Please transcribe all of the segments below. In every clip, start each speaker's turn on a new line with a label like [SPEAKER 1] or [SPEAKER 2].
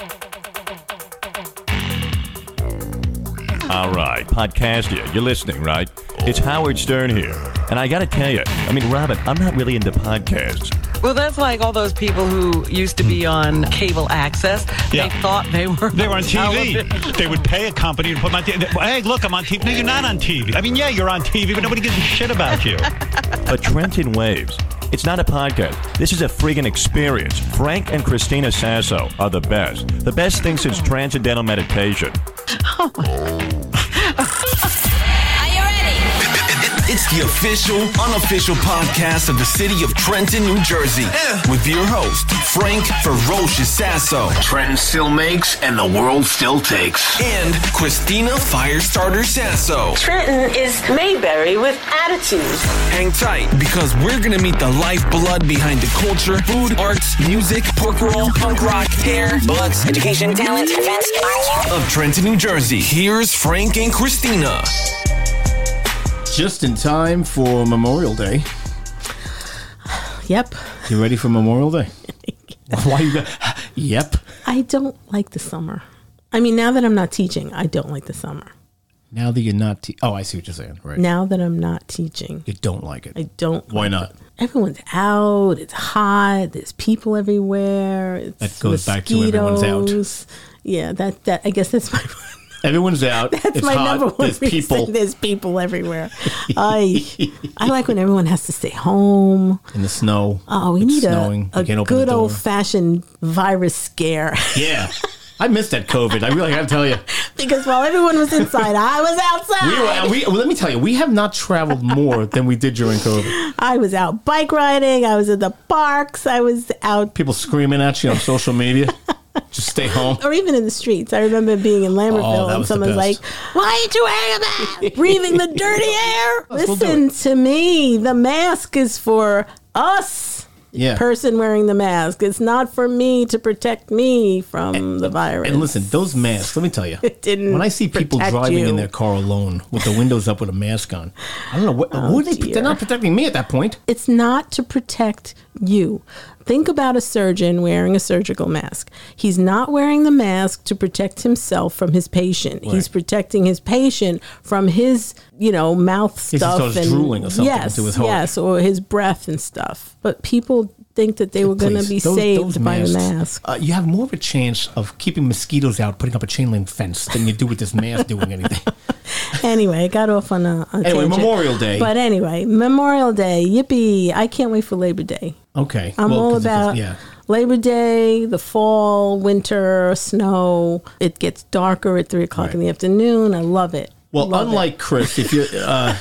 [SPEAKER 1] All right, Podcastia, you're listening, right? It's Howard Stern here. And I gotta tell you, Robin, I'm not really into podcasts.
[SPEAKER 2] Well, that's like all those people who used to be on cable access.
[SPEAKER 3] Yeah.
[SPEAKER 2] They thought they were
[SPEAKER 3] on TV.
[SPEAKER 2] television.
[SPEAKER 3] They would pay a company to put my TV. Hey, look, I'm on TV. No, you're not on TV. Yeah, you're on TV, but nobody gives a shit about you.
[SPEAKER 1] But Trenton Waves, it's not a podcast. This is a friggin' experience. Frank and Christina Sasso are the best. The best thing since Transcendental Meditation.
[SPEAKER 4] It's the official, unofficial podcast of the city of Trenton, New Jersey. With your host, Frank Ferocious Sasso.
[SPEAKER 5] Trenton still makes and the world still takes.
[SPEAKER 4] And Christina Firestarter Sasso.
[SPEAKER 6] Trenton is Mayberry with attitude.
[SPEAKER 4] Hang tight, because we're going to meet the lifeblood behind the culture, food, arts, music, pork roll, punk rock, hair, butts, education, talent, events, of Trenton, New Jersey. Here's Frank and Christina.
[SPEAKER 7] Just in time for Memorial Day.
[SPEAKER 8] Yep.
[SPEAKER 7] You ready for Memorial Day? Why you got? Yep.
[SPEAKER 8] I don't like the summer. Now that I'm not teaching, I don't like the summer.
[SPEAKER 7] Now that you're not I see what you're saying. Right.
[SPEAKER 8] Now that I'm not teaching.
[SPEAKER 7] You don't like it.
[SPEAKER 8] I don't.
[SPEAKER 7] Why not?
[SPEAKER 8] Everyone's out. It's hot. There's people everywhere. It's
[SPEAKER 7] that goes back to everyone's out.
[SPEAKER 8] Yeah, that I guess that's my
[SPEAKER 7] Everyone's out.
[SPEAKER 8] That's
[SPEAKER 7] it's
[SPEAKER 8] my
[SPEAKER 7] hot.
[SPEAKER 8] number one
[SPEAKER 7] There's
[SPEAKER 8] reason.
[SPEAKER 7] people.
[SPEAKER 8] There's people everywhere. I like when everyone has to stay home.
[SPEAKER 7] In the snow.
[SPEAKER 8] Oh, we need a good old-fashioned virus scare.
[SPEAKER 7] Yeah. I missed that COVID. I really have to tell you.
[SPEAKER 8] Because while everyone was inside, I was outside.
[SPEAKER 7] Let me tell you, we have not traveled more than we did during COVID.
[SPEAKER 8] I was out bike riding. I was in the parks. I was out.
[SPEAKER 7] People screaming at you on social media. Just stay home.
[SPEAKER 8] Or even in the streets. I remember being in Lambertville and someone's like, why ain't you wearing a mask? Breathing the dirty air? Listen to me. The mask is for us.
[SPEAKER 7] Yeah.
[SPEAKER 8] Person wearing the mask. It's not for me to protect me from the virus.
[SPEAKER 7] And listen, those masks, let me tell you.
[SPEAKER 8] It didn't
[SPEAKER 7] when I see people driving in their car alone with the windows up with a mask on, I don't know. They're not protecting me at that point.
[SPEAKER 8] It's not to protect you. Think about a surgeon wearing a surgical mask. He's not wearing the mask to protect himself from his patient. Right. He's protecting his patient from his, mouth stuff.
[SPEAKER 7] He starts drooling or something into his heart.
[SPEAKER 8] Yes, or his breath and stuff. But people think that they were going to be saved by the mask.
[SPEAKER 7] You have more of a chance of keeping mosquitoes out, putting up a chain link fence, than you do with this mask doing anything.
[SPEAKER 8] Anyway, I got off on a tangent.
[SPEAKER 7] Memorial Day.
[SPEAKER 8] But anyway, Memorial Day, yippee. I can't wait for Labor Day.
[SPEAKER 7] Okay.
[SPEAKER 8] I'm all about Labor Day, the fall, winter, snow. It gets darker at 3 o'clock in the afternoon. I love it.
[SPEAKER 7] Well, unlike Chris, if you're...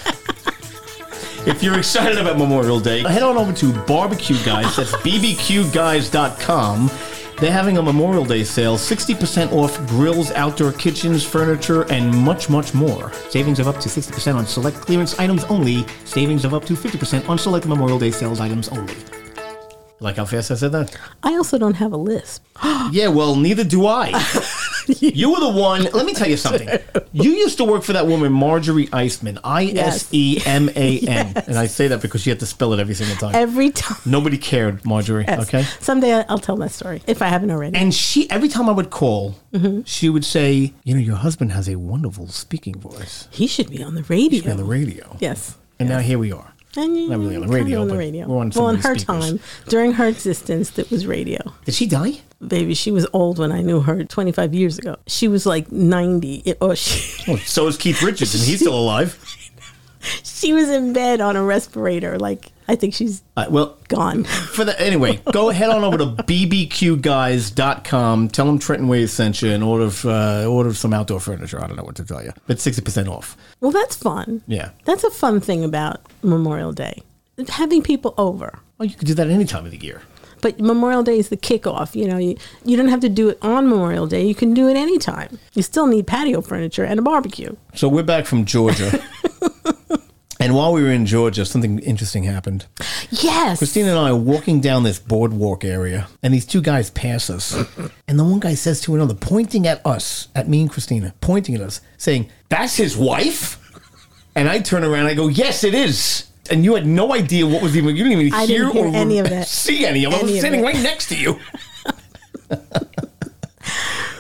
[SPEAKER 7] If you're excited about Memorial Day, head on over to Barbecue Guys. That's bbqguys.com. They're having a Memorial Day sale, 60% off grills, outdoor kitchens, furniture, and much, much more. Savings of up to 60% on select clearance items only. Savings of up to 50% on select Memorial Day sales items only. Like how fast I said that?
[SPEAKER 8] I also don't have a lisp.
[SPEAKER 7] Yeah, well, neither do I. You were the one. Let me tell you something. You used to work for that woman, Marjorie Iseman. Iseman. Yes. And I say that because you had to spell it every single time.
[SPEAKER 8] Every time.
[SPEAKER 7] Nobody cared, Marjorie.
[SPEAKER 8] Yes.
[SPEAKER 7] Okay?
[SPEAKER 8] Someday I'll tell that story, if I haven't already.
[SPEAKER 7] And every time I would call, she would say, your husband has a wonderful speaking voice.
[SPEAKER 8] He should be on the radio.
[SPEAKER 7] He should be on the radio.
[SPEAKER 8] Yes.
[SPEAKER 7] And now here we are.
[SPEAKER 8] And
[SPEAKER 7] not really on the radio, but we're on
[SPEAKER 8] her
[SPEAKER 7] speakers.
[SPEAKER 8] time, during her existence, it was radio.
[SPEAKER 7] Did she die?
[SPEAKER 8] Baby, she was old when I knew her 25 years ago. She was like 90.
[SPEAKER 7] So is Keith Richards, and he's still alive.
[SPEAKER 8] She was in bed on a respirator. I think she's gone.
[SPEAKER 7] Anyway, go head on over to bbqguys.com. Tell them Trenton Waves sent you and order some outdoor furniture. I don't know what to tell you. But 60% off.
[SPEAKER 8] Well, that's fun.
[SPEAKER 7] Yeah.
[SPEAKER 8] That's a fun thing about Memorial Day. Having people over.
[SPEAKER 7] Well, you could do that any time of the year.
[SPEAKER 8] But Memorial Day is the kickoff. You don't have to do it on Memorial Day. You can do it anytime. You still need patio furniture and a barbecue.
[SPEAKER 7] So we're back from Georgia. And while we were in Georgia, something interesting happened.
[SPEAKER 8] Yes.
[SPEAKER 7] Christina and I are walking down this boardwalk area, and these two guys pass us. And the one guy says to another, pointing at us, at me and Christina, pointing at us, saying, "That's his wife?" And I turn around and I go, "Yes, it is." And you had no idea what was even, you didn't even hear
[SPEAKER 8] any of it.
[SPEAKER 7] See any of it. I was sitting right next to you.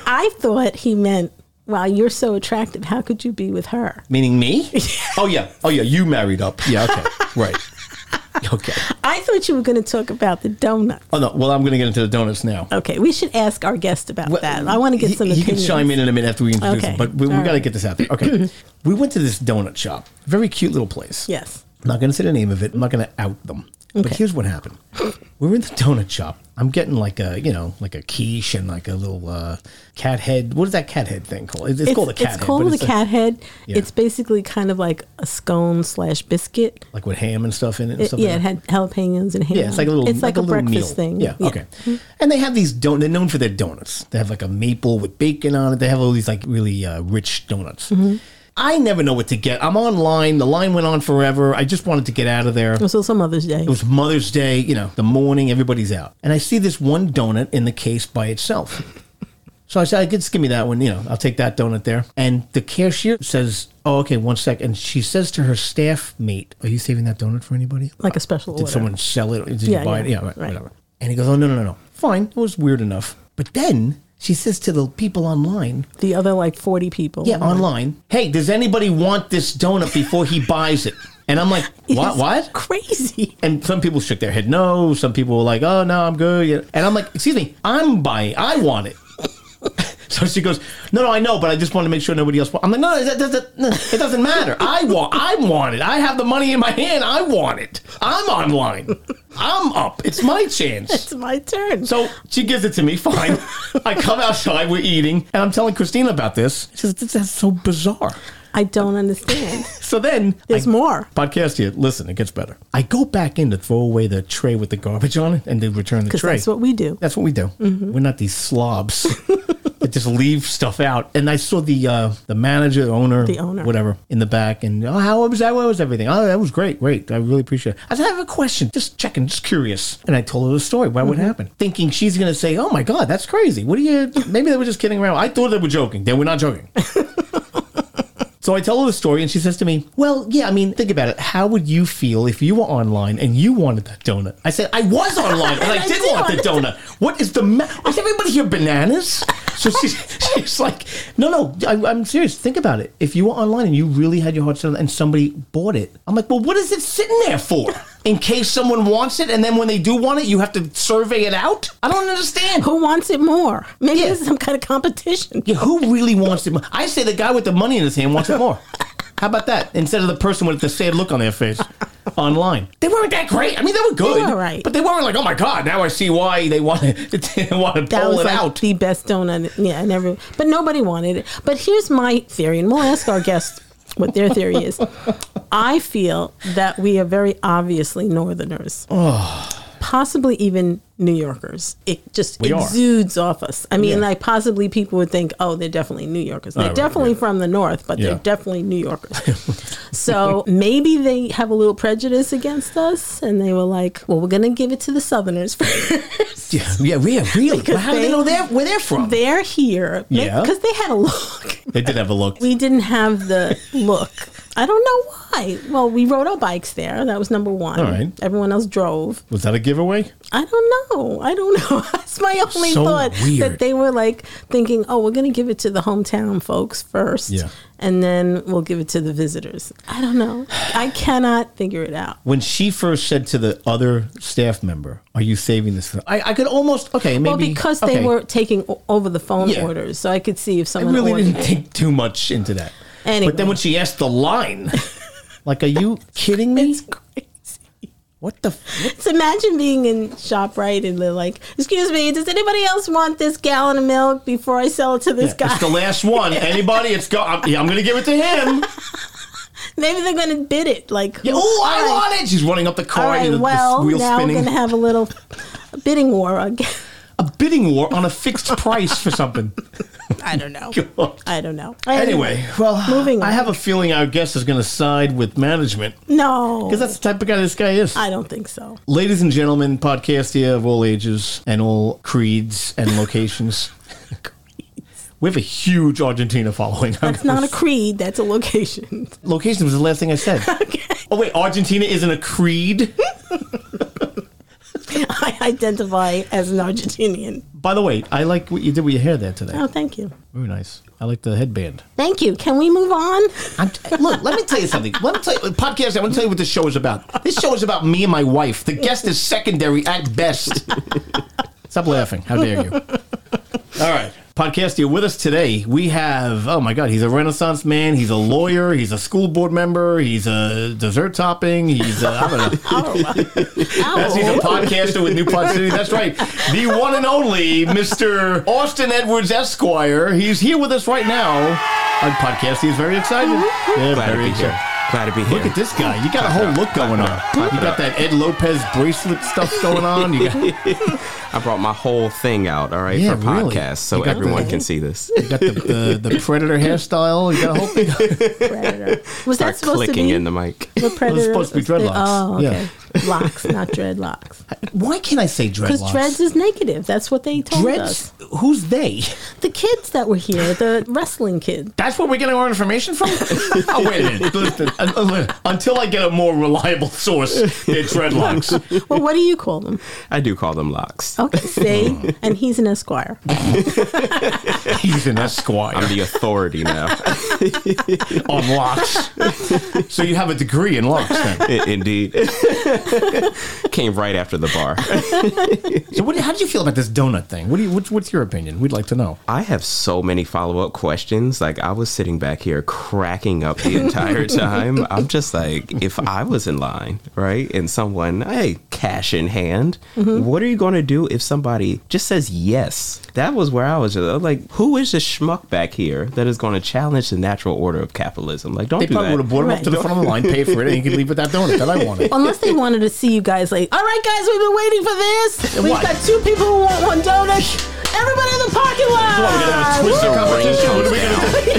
[SPEAKER 8] I thought he meant, wow, you're so attractive. How could you be with her?
[SPEAKER 7] Meaning me? Oh, yeah. You married up. Yeah, okay. Right. Okay.
[SPEAKER 8] I thought you were going to talk about the donut.
[SPEAKER 7] Oh, no. Well, I'm going to get into the donuts now.
[SPEAKER 8] Okay. We should ask our guest about that. I want to get some
[SPEAKER 7] He
[SPEAKER 8] opinions.
[SPEAKER 7] can chime in a minute after we introduce him, but we got to get this out there. Okay. We went to this donut shop. Very cute little place.
[SPEAKER 8] Yes.
[SPEAKER 7] I'm not going to say the name of it. I'm not going to out them. But here's what happened. We're in the donut shop. I'm getting like a quiche and like a little cat head. What is that cat head thing called? It's called a cat head.
[SPEAKER 8] It's called a cat head.
[SPEAKER 7] Yeah.
[SPEAKER 8] It's basically kind of like a scone/biscuit.
[SPEAKER 7] Like with ham and stuff in it? And stuff
[SPEAKER 8] It had jalapenos and ham.
[SPEAKER 7] Yeah, it's like a little.
[SPEAKER 8] It's like a breakfast
[SPEAKER 7] meal
[SPEAKER 8] thing.
[SPEAKER 7] Yeah, okay. And they have these donuts. They're known for their donuts. They have like a maple with bacon on it. They have all these like really rich donuts. I never know what to get. I'm online. The line went on forever. I just wanted to get out of there.
[SPEAKER 8] It was also Mother's Day.
[SPEAKER 7] It was Mother's Day, the morning, everybody's out. And I see this one donut in the case by itself. So I said, just give me that one, I'll take that donut there. And the cashier says, oh, okay, 1 sec. And she says to her staff mate, are you saving that donut for anybody?
[SPEAKER 8] Like a special order.
[SPEAKER 7] Did someone sell it? Did you buy it? Yeah, right, whatever. And he goes, oh, no. Fine, it was weird enough. But then she says to the people online.
[SPEAKER 8] The other like 40 people.
[SPEAKER 7] Yeah, online. Hey, does anybody want this donut before he buys it? And I'm like, what?
[SPEAKER 8] Crazy.
[SPEAKER 7] And some people shook their head no. Some people were like, oh, no, I'm good. And I'm like, excuse me, I'm buying. I want it. So she goes, no, I know, but I just want to make sure nobody else wants. I'm like, no, it doesn't matter. I want it. I have the money in my hand. I want it. I'm online. I'm up. It's my chance.
[SPEAKER 8] It's my turn.
[SPEAKER 7] So she gives it to me. Fine. I come outside. We're eating. And I'm telling Christina about this. She says, that's so bizarre.
[SPEAKER 8] I don't understand.
[SPEAKER 7] So then
[SPEAKER 8] there's more.
[SPEAKER 7] Podcast here. Listen, it gets better. I go back in to throw away the tray with the garbage on it and then return the tray.
[SPEAKER 8] That's what we do.
[SPEAKER 7] That's what we do. We're not these slobs that just leave stuff out. And I saw the manager, the owner, whatever, in the back. And how was that? What was everything? Oh, that was great. I really appreciate it. I said, I have a question. Just checking, just curious. And I told her the story. What would happen? Thinking she's going to say, oh my God, that's crazy. Maybe they were just kidding around. I thought they were joking. They were not joking. So I tell her the story, and she says to me, well, yeah, I mean, think about it. How would you feel if you were online and you wanted that donut? I said, I was online, and I did want the donut. What is the is everybody here bananas? So she's like, no, I'm serious. Think about it. If you were online and you really had your heart set on it and somebody bought it, I'm like, well, what is it sitting there for? In case someone wants it, and then when they do want it, you have to survey it out? I don't understand.
[SPEAKER 8] Who wants it more? Maybe there's some kind of competition.
[SPEAKER 7] Yeah, who really wants it more? I say the guy with the money in his hand wants it more. How about that? Instead of the person with the sad look on their face online. They weren't that great. I mean, they were good.
[SPEAKER 8] They were right.
[SPEAKER 7] But they weren't like, oh my God, now I see why they want to pull it out.
[SPEAKER 8] The best donut. Yeah, but nobody wanted it. But here's my theory, and we'll ask our guests what their theory is. I feel that we are very obviously Northerners. Possibly even New Yorkers. It just exudes off us. I mean, like possibly people would think, oh, they're definitely New Yorkers. They're definitely from the North, but they're definitely New Yorkers. So maybe they have a little prejudice against us, and they were like, well, we're going to give it to the Southerners first.
[SPEAKER 7] Yeah, really. Well, how do they know where they're from?
[SPEAKER 8] They're here.
[SPEAKER 7] Yeah.
[SPEAKER 8] Because they had a look.
[SPEAKER 7] They did have a look.
[SPEAKER 8] We didn't have the look. I don't know why. Well, we rode our bikes there. That was number one.
[SPEAKER 7] All right.
[SPEAKER 8] Everyone else drove.
[SPEAKER 7] Was that a giveaway?
[SPEAKER 8] I don't know. That's my only thought.
[SPEAKER 7] Weird.
[SPEAKER 8] That they were like thinking, oh, we're going to give it to the hometown folks first. Yeah. And then we'll give it to the visitors. I don't know. I cannot figure it out.
[SPEAKER 7] When she first said to the other staff member, are you saving this? I could almost, maybe.
[SPEAKER 8] Well, because they were taking over the phone orders. So I could see if someone
[SPEAKER 7] I really didn't think too much into that.
[SPEAKER 8] Anyway.
[SPEAKER 7] But then when she asked the line, like, are you kidding me?
[SPEAKER 8] It's crazy.
[SPEAKER 7] What the?
[SPEAKER 8] So imagine being in ShopRite and they're like, excuse me, does anybody else want this gallon of milk before I sell it to this guy?
[SPEAKER 7] It's the last one. Anybody? I'm going to give it to him.
[SPEAKER 8] Maybe they're going to bid it. Like,
[SPEAKER 7] I want it. She's running up the car.
[SPEAKER 8] All right,
[SPEAKER 7] the wheel
[SPEAKER 8] now
[SPEAKER 7] spinning.
[SPEAKER 8] we're going to have a bidding war again.
[SPEAKER 7] A bidding war on a fixed price for something.
[SPEAKER 8] I don't know.
[SPEAKER 7] God.
[SPEAKER 8] I don't know.
[SPEAKER 7] Anyway, well,
[SPEAKER 8] moving on.
[SPEAKER 7] I have a feeling our guest is going to side with management.
[SPEAKER 8] No.
[SPEAKER 7] Because that's the type of guy this guy is.
[SPEAKER 8] I don't think so.
[SPEAKER 7] Ladies and gentlemen, podcast here of all ages and all creeds and locations. We have a huge Argentina following.
[SPEAKER 8] That's not a creed. That's a location.
[SPEAKER 7] Location was the last thing I said.
[SPEAKER 8] Okay.
[SPEAKER 7] Oh, wait. Argentina isn't a creed?
[SPEAKER 8] I identify as an Argentinian.
[SPEAKER 7] By the way, I like what you did with your hair there today.
[SPEAKER 8] Oh, thank you.
[SPEAKER 7] Very nice. I like the headband.
[SPEAKER 8] Thank you. Can we move on?
[SPEAKER 7] Look, let me tell you something. Let me tell you, podcast, I want to tell you what this show is about. This show is about me and my wife. The guest is secondary at best. Stop laughing. How dare you? All right. Podcast, you're with us today. We have, oh my God, he's a Renaissance man. He's a lawyer. He's a school board member. He's a dessert topping. He's a, I don't know. He's a podcaster with New Pod City. That's right. The one and only Mr. Austin Edwards Esquire. He's here with us right now on podcast. He's very excited. Yeah,
[SPEAKER 9] Glad to be here. Glad to be here.
[SPEAKER 7] Look at this guy. You got a whole look going on. You got that Ed Lopez bracelet stuff going on. You got...
[SPEAKER 9] I brought my whole thing out, all right, for podcast, so everyone can see this.
[SPEAKER 7] You got the Predator hairstyle. You got a whole thing.
[SPEAKER 8] Predator. Was that supposed to
[SPEAKER 9] clicking
[SPEAKER 8] be
[SPEAKER 9] in the mic?
[SPEAKER 8] The Predator?
[SPEAKER 7] It was supposed to be dreadlocks.
[SPEAKER 8] Oh, okay.
[SPEAKER 7] Yeah.
[SPEAKER 8] Locks, not dreadlocks.
[SPEAKER 7] Why can't I say dreadlocks?
[SPEAKER 8] Because dreads is negative. That's what they told us.
[SPEAKER 7] Who's they?
[SPEAKER 8] The kids that were here, the wrestling kid.
[SPEAKER 7] That's where we're getting our information from? Oh, wait a minute. Listen, until I get a more reliable source, they're dreadlocks.
[SPEAKER 8] Well, what do you call them?
[SPEAKER 9] I do call them locks.
[SPEAKER 8] Okay, see? And he's an Esquire.
[SPEAKER 7] He's an Esquire.
[SPEAKER 9] I'm the authority now.
[SPEAKER 7] On locks. So you have a degree in locks, then?
[SPEAKER 9] Indeed. Came right after the bar.
[SPEAKER 7] So how did you feel about this donut thing? What's your opinion? We'd like to know.
[SPEAKER 9] I have so many follow-up questions. Like, I was sitting back here cracking up the entire time. I'm just like, if I was in line, right, and someone, hey, cash in hand, what are you going to do if somebody just says yes? That was where I was like, who is this schmuck back here that is going to challenge the natural order of capitalism? Like, don't do that.
[SPEAKER 7] They probably would have brought him up to the front of the line, pay for it, and you can leave with that donut that I wanted.
[SPEAKER 8] Unless they wanted to see you guys like, all right, guys, we've been waiting for this. We've got 2 people who want 1 donut. Everybody in the parking lot.
[SPEAKER 7] We're going to have a Twister competition. What are we going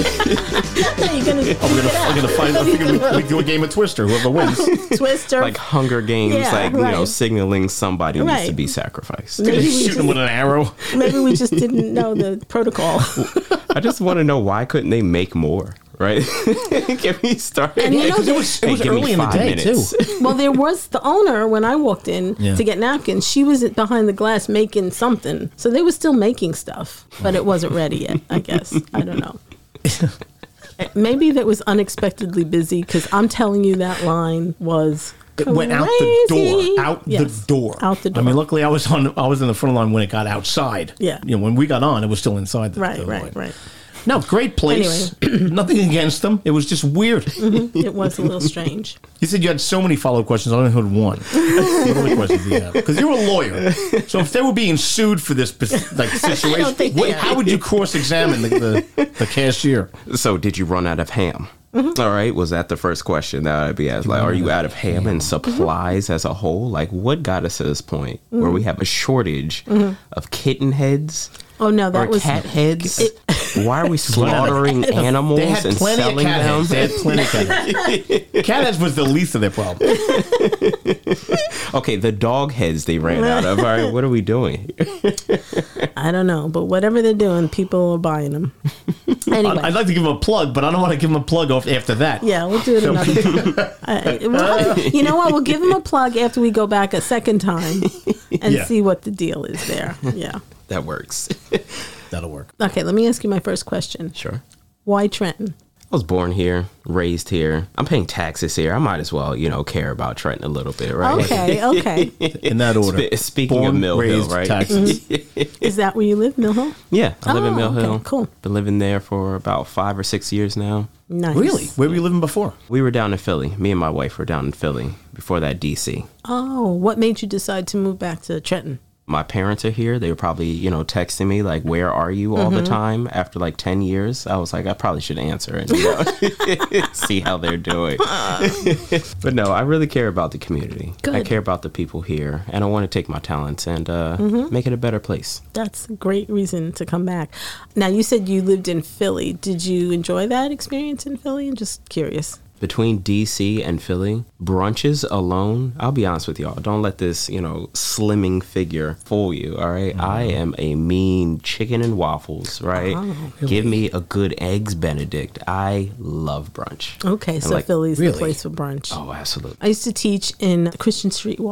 [SPEAKER 7] to do? I'm going to find. I think we do a game of Twister. Whoever wins.
[SPEAKER 8] Twister.
[SPEAKER 9] Like Hunger Games, you know, signaling somebody needs to be sacrificed.
[SPEAKER 7] Shoot him with an arrow.
[SPEAKER 8] Maybe we just didn't know the protocol.
[SPEAKER 9] I just want to know, why couldn't they make more? Right? Get me started.
[SPEAKER 8] And you know,
[SPEAKER 7] it was early in the day,
[SPEAKER 9] minutes.
[SPEAKER 7] too.
[SPEAKER 8] Well, there was the owner when I walked in to get napkins. She was behind the glass making something. So they were still making stuff, but it wasn't ready yet, I guess. I don't know. Maybe that was unexpectedly busy, because I'm telling you that line was
[SPEAKER 7] It went out the door. Out the door. I mean, luckily I was in the front of the line when it got outside.
[SPEAKER 8] Yeah.
[SPEAKER 7] You know, when we got on, it was still inside the line. Right. No, great place. Anyway. Nothing against them. It was just weird.
[SPEAKER 8] It was a little strange.
[SPEAKER 7] You said you had so many follow-up questions. I only heard one. What other questions do you have? Because you're a lawyer. So if they were being sued for this situation, how would you cross-examine the cashier?
[SPEAKER 9] So did you run out of ham? All right. Was that the first question that I'd be asked? Like, are you out of ham and supplies as a whole? Like, what got us to this point where we have a shortage of kitten heads?
[SPEAKER 8] Oh, no, that was
[SPEAKER 9] cat heads. Why are we slaughtering animals and selling them?
[SPEAKER 7] They had plenty of cat heads. Cat heads was the least of their problem.
[SPEAKER 9] Okay, the dog heads they ran out of. All right, what are we doing?
[SPEAKER 8] I don't know, but whatever they're doing, people are buying them. Anyway.
[SPEAKER 7] I'd like to give them a plug, but I don't want to give them a plug after that.
[SPEAKER 8] Yeah, we'll do it another time. You know what? We'll give them a plug after we go back a second time and see what the deal is there. Yeah.
[SPEAKER 9] That works.
[SPEAKER 7] That'll work.
[SPEAKER 8] Okay, let me ask you my first question.
[SPEAKER 9] Sure.
[SPEAKER 8] Why Trenton?
[SPEAKER 9] I was born here, raised here. I'm paying taxes here. I might as well, care about Trenton a little bit, right?
[SPEAKER 8] Okay.
[SPEAKER 7] In that order.
[SPEAKER 9] Speaking of Mill Hill, right?
[SPEAKER 7] Taxes.
[SPEAKER 8] Is that where you live, Mill Hill?
[SPEAKER 9] Yeah, I live in Mill Hill.
[SPEAKER 8] Okay, cool.
[SPEAKER 9] Been living there for about 5 or 6 years now.
[SPEAKER 8] Nice.
[SPEAKER 7] Really? Where were you living before?
[SPEAKER 9] We were down in Philly. Me and my wife were down in Philly. Before that, D.C.
[SPEAKER 8] Oh, what made you decide to move back to Trenton?
[SPEAKER 9] My parents are here. They were probably, texting me like, where are you all the time after like 10 years? I was like, I probably should answer and see how they're doing. But no, I really care about the community.
[SPEAKER 8] Good.
[SPEAKER 9] I care about the people here, and I want to take my talents and make it a better place.
[SPEAKER 8] That's a great reason to come back. Now, you said you lived in Philly. Did you enjoy that experience in Philly? I'm just curious.
[SPEAKER 9] Between D.C. and Philly, brunches alone, I'll be honest with y'all, don't let this, slimming figure fool you, all right? I am a mean chicken and waffles, right? Oh, really? Give me a good Eggs Benedict. I love brunch.
[SPEAKER 8] Okay, so Philly's the place for brunch.
[SPEAKER 9] Oh, absolutely.
[SPEAKER 8] I used to teach in Christian Street Y.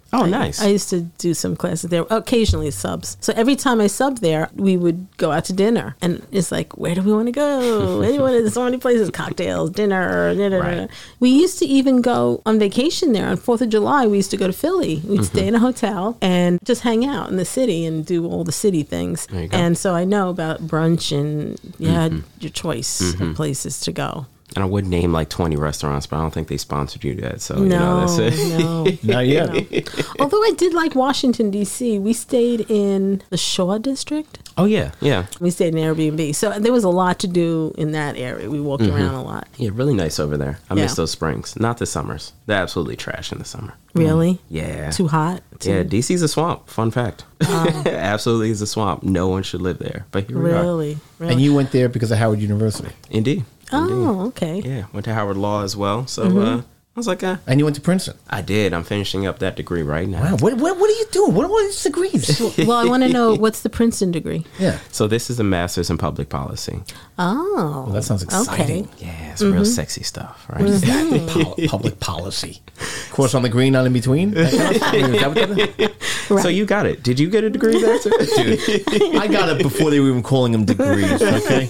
[SPEAKER 9] Oh, nice.
[SPEAKER 8] I used to do some classes there, occasionally subs. So every time I subbed there, we would go out to dinner. And it's like, where do we want to go? There's so many places, cocktails, dinner.
[SPEAKER 9] Right.
[SPEAKER 8] We used to even go on vacation there. On 4th of July, we used to go to Philly. We'd stay in a hotel and just hang out in the city and do all the city things.
[SPEAKER 9] There you go.
[SPEAKER 8] And so I know about brunch and you had your choice of places to go.
[SPEAKER 9] And I would name like 20 restaurants, but I don't think they sponsored you yet. So,
[SPEAKER 8] No,
[SPEAKER 9] that's it.
[SPEAKER 8] no.
[SPEAKER 7] Not yet.
[SPEAKER 8] No. Although I did like Washington, D.C. We stayed in the Shaw District.
[SPEAKER 9] Oh, yeah. Yeah.
[SPEAKER 8] We stayed in Airbnb. So there was a lot to do in that area. We walked around a lot.
[SPEAKER 9] Yeah, really nice over there. I miss
[SPEAKER 8] Yeah.
[SPEAKER 9] those springs. Not the summers. They're absolutely trash in the summer.
[SPEAKER 8] Really?
[SPEAKER 9] Yeah.
[SPEAKER 8] Too hot?
[SPEAKER 9] Yeah, DC's a swamp. Fun fact. Absolutely is a swamp. No one should live there. But here we are.
[SPEAKER 8] Really?
[SPEAKER 7] And you went there because of Howard University.
[SPEAKER 9] Indeed.
[SPEAKER 8] Oh, okay.
[SPEAKER 9] Yeah, went to Howard Law as well. So I was like,
[SPEAKER 7] And you went to Princeton.
[SPEAKER 9] I did. I'm finishing up that degree right now.
[SPEAKER 7] Wow. What are you doing? What are all these degrees?
[SPEAKER 8] Well, I want to know, what's the Princeton degree?
[SPEAKER 7] Yeah.
[SPEAKER 9] So this is a master's in public policy.
[SPEAKER 8] Oh.
[SPEAKER 7] Well, that sounds exciting.
[SPEAKER 8] Okay.
[SPEAKER 9] Yeah, it's real sexy stuff, right?
[SPEAKER 7] Exactly. Public policy. Course on the green, not in between. Is that what that is?
[SPEAKER 9] So you got it. Did you get a degree there too?
[SPEAKER 7] Dude, I got it before they were even calling them degrees. Okay.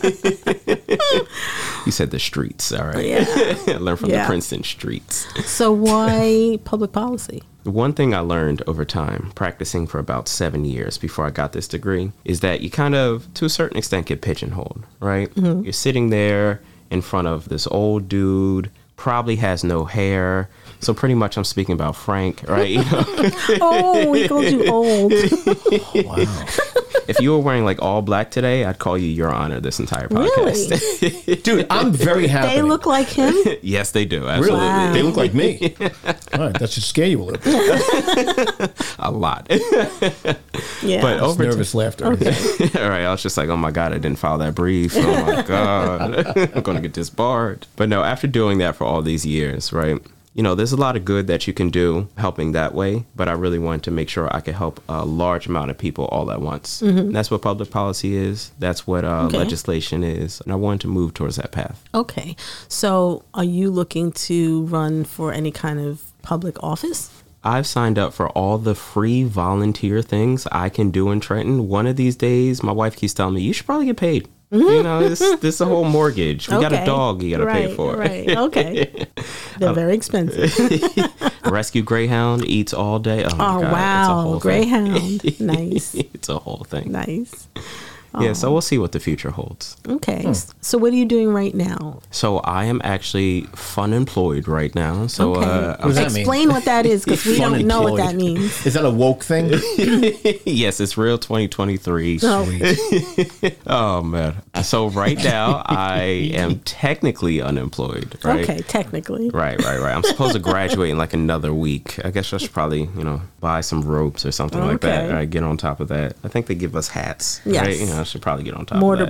[SPEAKER 9] You said the streets, all right?
[SPEAKER 8] Yeah.
[SPEAKER 9] Learn from the
[SPEAKER 8] Yeah.
[SPEAKER 9] Princeton streets.
[SPEAKER 8] So why public policy?
[SPEAKER 9] One thing I learned over time, practicing for about 7 years before I got this degree, is that you kind of, to a certain extent, get pigeonholed, right? You're sitting there in front of this old dude, probably has no hair. So pretty much I'm speaking about Frank, right? You know?
[SPEAKER 8] Oh, he called you old.
[SPEAKER 7] Wow.
[SPEAKER 9] If you were wearing like all black today, I'd call you Your Honor this entire podcast.
[SPEAKER 8] Really?
[SPEAKER 7] Dude, I'm very happy.
[SPEAKER 8] They look like him?
[SPEAKER 9] Yes, they do.
[SPEAKER 7] Really?
[SPEAKER 9] Absolutely.
[SPEAKER 8] Wow.
[SPEAKER 7] They look like me. All right, that should scare you a little bit.
[SPEAKER 9] A lot.
[SPEAKER 8] Yeah.
[SPEAKER 9] But over
[SPEAKER 7] Nervous laughter.
[SPEAKER 9] All right, I was just like, oh my God, I didn't file that brief. Oh my God, I'm going to get disbarred. But no, after doing that for all these years, right? You know, there's a lot of good that you can do helping that way, but I really wanted to make sure I could help a large amount of people all at once. And that's what public policy is. That's what legislation is. And I wanted to move towards that path.
[SPEAKER 8] Okay. So are you looking to run for any kind of public office?
[SPEAKER 9] I've signed up for all the free volunteer things I can do in Trenton. One of these days, my wife keeps telling me, you should probably get paid. You know, this is a whole mortgage. We got a dog you got to pay for.
[SPEAKER 8] Right, okay. They're very expensive.
[SPEAKER 9] Rescue Greyhound eats all day. Oh, my God. It's a
[SPEAKER 8] wow.
[SPEAKER 9] whole
[SPEAKER 8] Greyhound.
[SPEAKER 9] thing.
[SPEAKER 8] Nice.
[SPEAKER 9] It's a whole thing.
[SPEAKER 8] Nice.
[SPEAKER 9] Yeah, so we'll see what the future holds.
[SPEAKER 8] Okay. So what are you doing right now?
[SPEAKER 9] So I am actually fun employed right now. So
[SPEAKER 8] Okay.
[SPEAKER 7] What does that mean?
[SPEAKER 8] Explain what that is, because we
[SPEAKER 7] Fun
[SPEAKER 8] don't know what
[SPEAKER 7] employed.
[SPEAKER 8] that means.
[SPEAKER 7] Is that a woke thing?
[SPEAKER 9] yes, it's real 2023.
[SPEAKER 8] Oh,
[SPEAKER 9] Oh man. So right now I am technically unemployed, right?
[SPEAKER 8] okay, technically.
[SPEAKER 9] Right. I'm supposed to graduate in like another week. I guess I should probably, buy some ropes or something like that.
[SPEAKER 8] Okay.
[SPEAKER 9] All right, get on top of that. I think they give us hats.
[SPEAKER 8] Yes.
[SPEAKER 9] Right? I should probably get on top
[SPEAKER 8] Mortar
[SPEAKER 9] of that.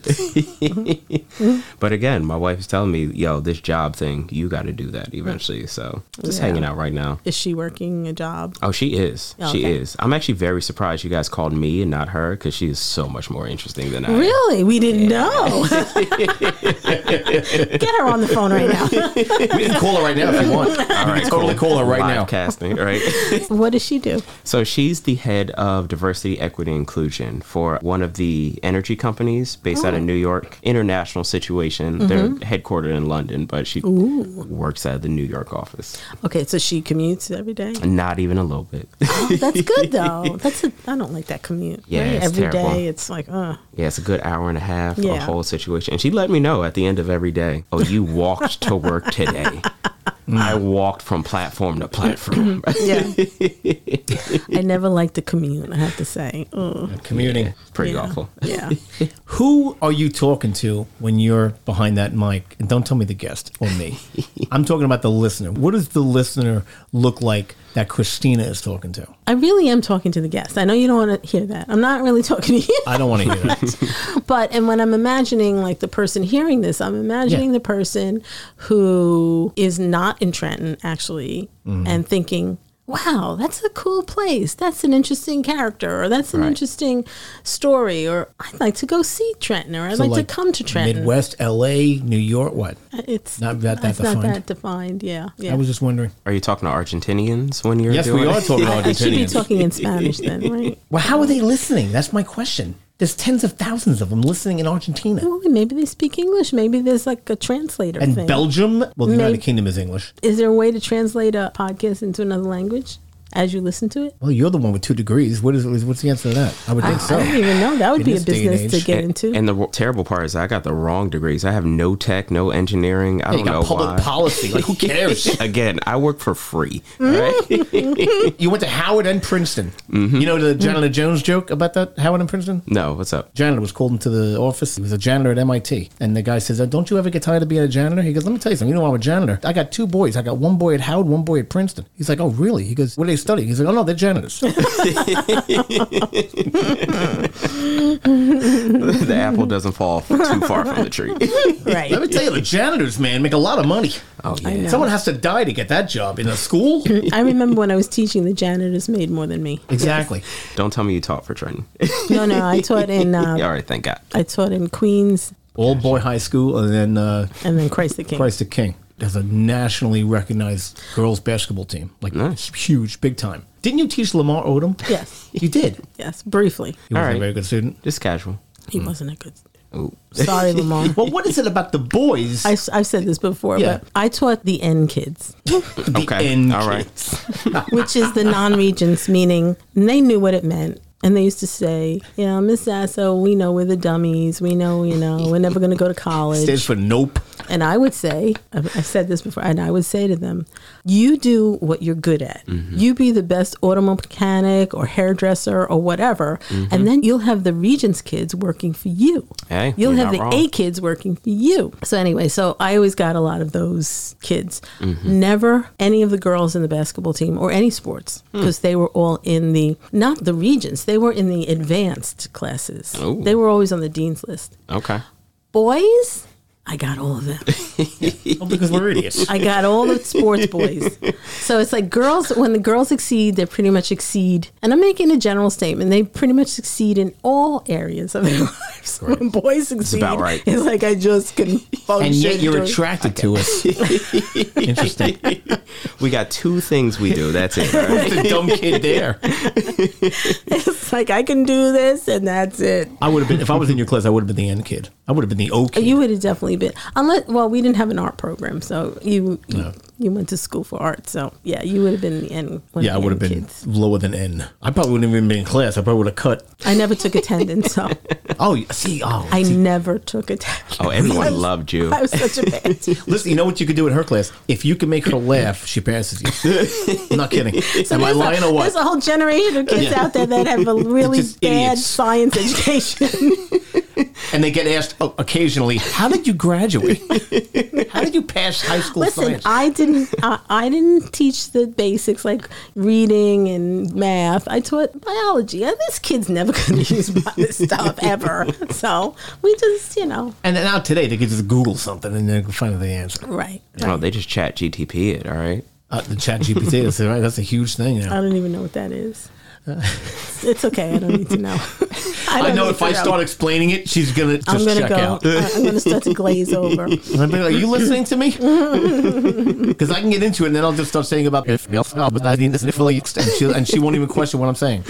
[SPEAKER 8] boards.
[SPEAKER 9] But again, my wife is telling me, yo, this job thing, you got to do that eventually. So just
[SPEAKER 8] Yeah.
[SPEAKER 9] hanging out right now.
[SPEAKER 8] Is she working a job?
[SPEAKER 9] Oh, she is. She
[SPEAKER 8] Okay.
[SPEAKER 9] is. I'm actually very surprised you guys called me and not her because she is so much more interesting than I am.
[SPEAKER 8] Really? We didn't know. Get her on the phone right now.
[SPEAKER 7] We can call her right now if you want.
[SPEAKER 9] All right,
[SPEAKER 7] Totally call her right
[SPEAKER 9] Live
[SPEAKER 7] now.
[SPEAKER 9] casting, right?
[SPEAKER 8] What does she do?
[SPEAKER 9] So she's the head of diversity, equity, inclusion for one of the energy companies based out of New York. International situation. They're headquartered in London, but she works out of the New York office.
[SPEAKER 8] Okay, so she commutes every day?
[SPEAKER 9] Not even a little bit.
[SPEAKER 8] Oh, that's good, though. I don't like that commute.
[SPEAKER 9] Yeah,
[SPEAKER 8] right?
[SPEAKER 9] it's
[SPEAKER 8] Every
[SPEAKER 9] terrible.
[SPEAKER 8] day, it's like,
[SPEAKER 9] Yeah, it's a good hour and a half, a
[SPEAKER 8] Yeah.
[SPEAKER 9] whole situation. And she let me know at the end of every day, oh, you walked to work today. I walked from platform to platform.
[SPEAKER 8] Yeah. I never liked the commute, I have to say. Ugh.
[SPEAKER 7] Commuting.
[SPEAKER 9] Pretty
[SPEAKER 8] Yeah.
[SPEAKER 9] awful.
[SPEAKER 8] Yeah.
[SPEAKER 7] Who are you talking to when you're behind that mic? And don't tell me the guest or me. I'm talking about the listener. What does the listener look like that Christina is talking to?
[SPEAKER 8] I really am talking to the guest. I know you don't want to hear that. I'm not really talking to you.
[SPEAKER 7] I don't want to hear that.
[SPEAKER 8] But, and when I'm imagining like the person hearing this, I'm imagining the person who is not in Trenton actually and thinking, wow, that's a cool place. That's an interesting character, or that's an interesting story, or I'd like to go see Trenton, or I'd like to come to Trenton.
[SPEAKER 7] Midwest, L.A., New York, what?
[SPEAKER 8] It's
[SPEAKER 7] not that defined.
[SPEAKER 8] Not that defined, yeah.
[SPEAKER 7] I was just wondering.
[SPEAKER 9] Are you talking to Argentinians when you're doing
[SPEAKER 7] we are talking to Argentinians.
[SPEAKER 8] I should be talking in Spanish then, right?
[SPEAKER 7] Well, how are they listening? That's my question. There's tens of thousands of them listening in Argentina.
[SPEAKER 8] Well, maybe they speak English. Maybe there's like a translator
[SPEAKER 7] and
[SPEAKER 8] thing.
[SPEAKER 7] Belgium? Well, the United Kingdom is English.
[SPEAKER 8] Is there a way to translate a podcast into another language as you listen to it?
[SPEAKER 7] Well, you're the one with 2 degrees. What's the answer to that? I would think so.
[SPEAKER 8] I don't even know. That would be a business to get into.
[SPEAKER 9] And the terrible part is I got the wrong degrees. I have no tech, no engineering. I don't know
[SPEAKER 7] public policy. Like, who cares?
[SPEAKER 9] Again, I work for free. Right?
[SPEAKER 7] You went to Howard and Princeton. Mm-hmm. You know the Janitor Jones joke about that, Howard and Princeton?
[SPEAKER 9] No, what's up?
[SPEAKER 7] Janitor was called into the office. He was a janitor at MIT. And the guy says, don't you ever get tired of being a janitor? He goes, let me tell you something. You know, I'm a janitor. I got 2 boys. I got one boy at Howard, one boy at Princeton. He's like, oh, really? He goes, what do they study? He's like, oh, no, they're janitors.
[SPEAKER 9] The apple doesn't fall too far from the tree.
[SPEAKER 8] Right.
[SPEAKER 7] Let me tell you, the janitors, man, make a lot of money.
[SPEAKER 9] Oh, yeah.
[SPEAKER 7] Someone has to die to get that job in a school.
[SPEAKER 8] I remember when I was teaching, the janitors made more than me.
[SPEAKER 7] Exactly.
[SPEAKER 9] Don't tell me you taught for Trenton.
[SPEAKER 8] No, I taught in...
[SPEAKER 9] all right, thank God.
[SPEAKER 8] I taught in Queens.
[SPEAKER 7] All-boy high school, and then
[SPEAKER 8] Christ the King.
[SPEAKER 7] Christ the King. There's a nationally recognized girls basketball team. Like,
[SPEAKER 9] nice.
[SPEAKER 7] Huge, big time. Didn't you teach Lamar Odom?
[SPEAKER 8] Yes.
[SPEAKER 7] You did?
[SPEAKER 8] Yes, briefly.
[SPEAKER 7] He wasn't a very good student?
[SPEAKER 9] Just casual.
[SPEAKER 8] He wasn't a good student.
[SPEAKER 9] Ooh.
[SPEAKER 8] Sorry, Lamar.
[SPEAKER 7] Well, what is it about the boys?
[SPEAKER 8] I've said this before, but I taught the N kids.
[SPEAKER 7] N
[SPEAKER 9] all right.
[SPEAKER 8] Which is the non-regents, meaning they knew what it meant. And they used to say, yeah, Miss Sasso, we know we're the dummies. We know, we're never going to go to college.
[SPEAKER 7] Stands for nope.
[SPEAKER 8] And I would say, I said this before, and I would say to them, you do what you're good at. Mm-hmm. You be the best automobile mechanic or hairdresser or whatever, and then you'll have the Regents kids working for you.
[SPEAKER 9] Hey,
[SPEAKER 8] you'll have the A kids working for you. So anyway, so I always got a lot of those kids. Mm-hmm. Never any of the girls in the basketball team or any sports, because they were all in not the Regents, they were in the advanced classes.
[SPEAKER 9] Ooh.
[SPEAKER 8] They were always on the dean's list.
[SPEAKER 9] Okay.
[SPEAKER 8] Boys, I got all of them.
[SPEAKER 7] Because we're idiots.
[SPEAKER 8] I got all the sports boys. So it's like girls, when the girls exceed, they pretty much exceed. And I'm making a general statement. They pretty much succeed in all areas of their lives. Right. When boys succeed,
[SPEAKER 9] about right.
[SPEAKER 8] It's like I just can function.
[SPEAKER 7] And yet you're attracted to us. Interesting.
[SPEAKER 9] We got 2 things we do. That's it. Right?
[SPEAKER 7] The dumb kid there.
[SPEAKER 8] It's like I can do this and that's it.
[SPEAKER 7] I would have been, if I was in your class, I would have been the N kid. I would have been the O kid.
[SPEAKER 8] You would have definitely been. Well, we didn't have an art program, so you went to school for art. So yeah, you would have been the N.
[SPEAKER 7] Yeah, I would have been lower than N. I probably wouldn't have even been in class. I probably would have cut.
[SPEAKER 8] I never took attendance, so.
[SPEAKER 7] I
[SPEAKER 8] never took attendance.
[SPEAKER 9] Oh, everyone loved you.
[SPEAKER 8] I was such a bad teacher.
[SPEAKER 7] Listen, you know what you could do in her class? If you can make her laugh, she passes you. I'm not kidding.
[SPEAKER 8] So
[SPEAKER 7] am I lying or what?
[SPEAKER 8] There's a whole generation of kids out there that have a really bad science education.
[SPEAKER 7] And they get asked occasionally, how did you graduate? How did you pass high school science?
[SPEAKER 8] I didn't teach the basics like reading and math. I taught biology. And this kid's never going to use this stuff ever. So we just,
[SPEAKER 7] And now today they can just Google something and they can find the answer.
[SPEAKER 8] Right.
[SPEAKER 9] Oh, they just chat GTP it, all right?
[SPEAKER 7] The chat GPT, that's a huge thing now.
[SPEAKER 8] I don't even know what that is. It's okay. I don't need to know.
[SPEAKER 7] I know if I start explaining it, she's going to just check out.
[SPEAKER 8] I'm going to start to glaze over.
[SPEAKER 7] And I'll be like, are you listening to me? Because I can get into it and then I'll just start saying about and she won't even question what I'm saying.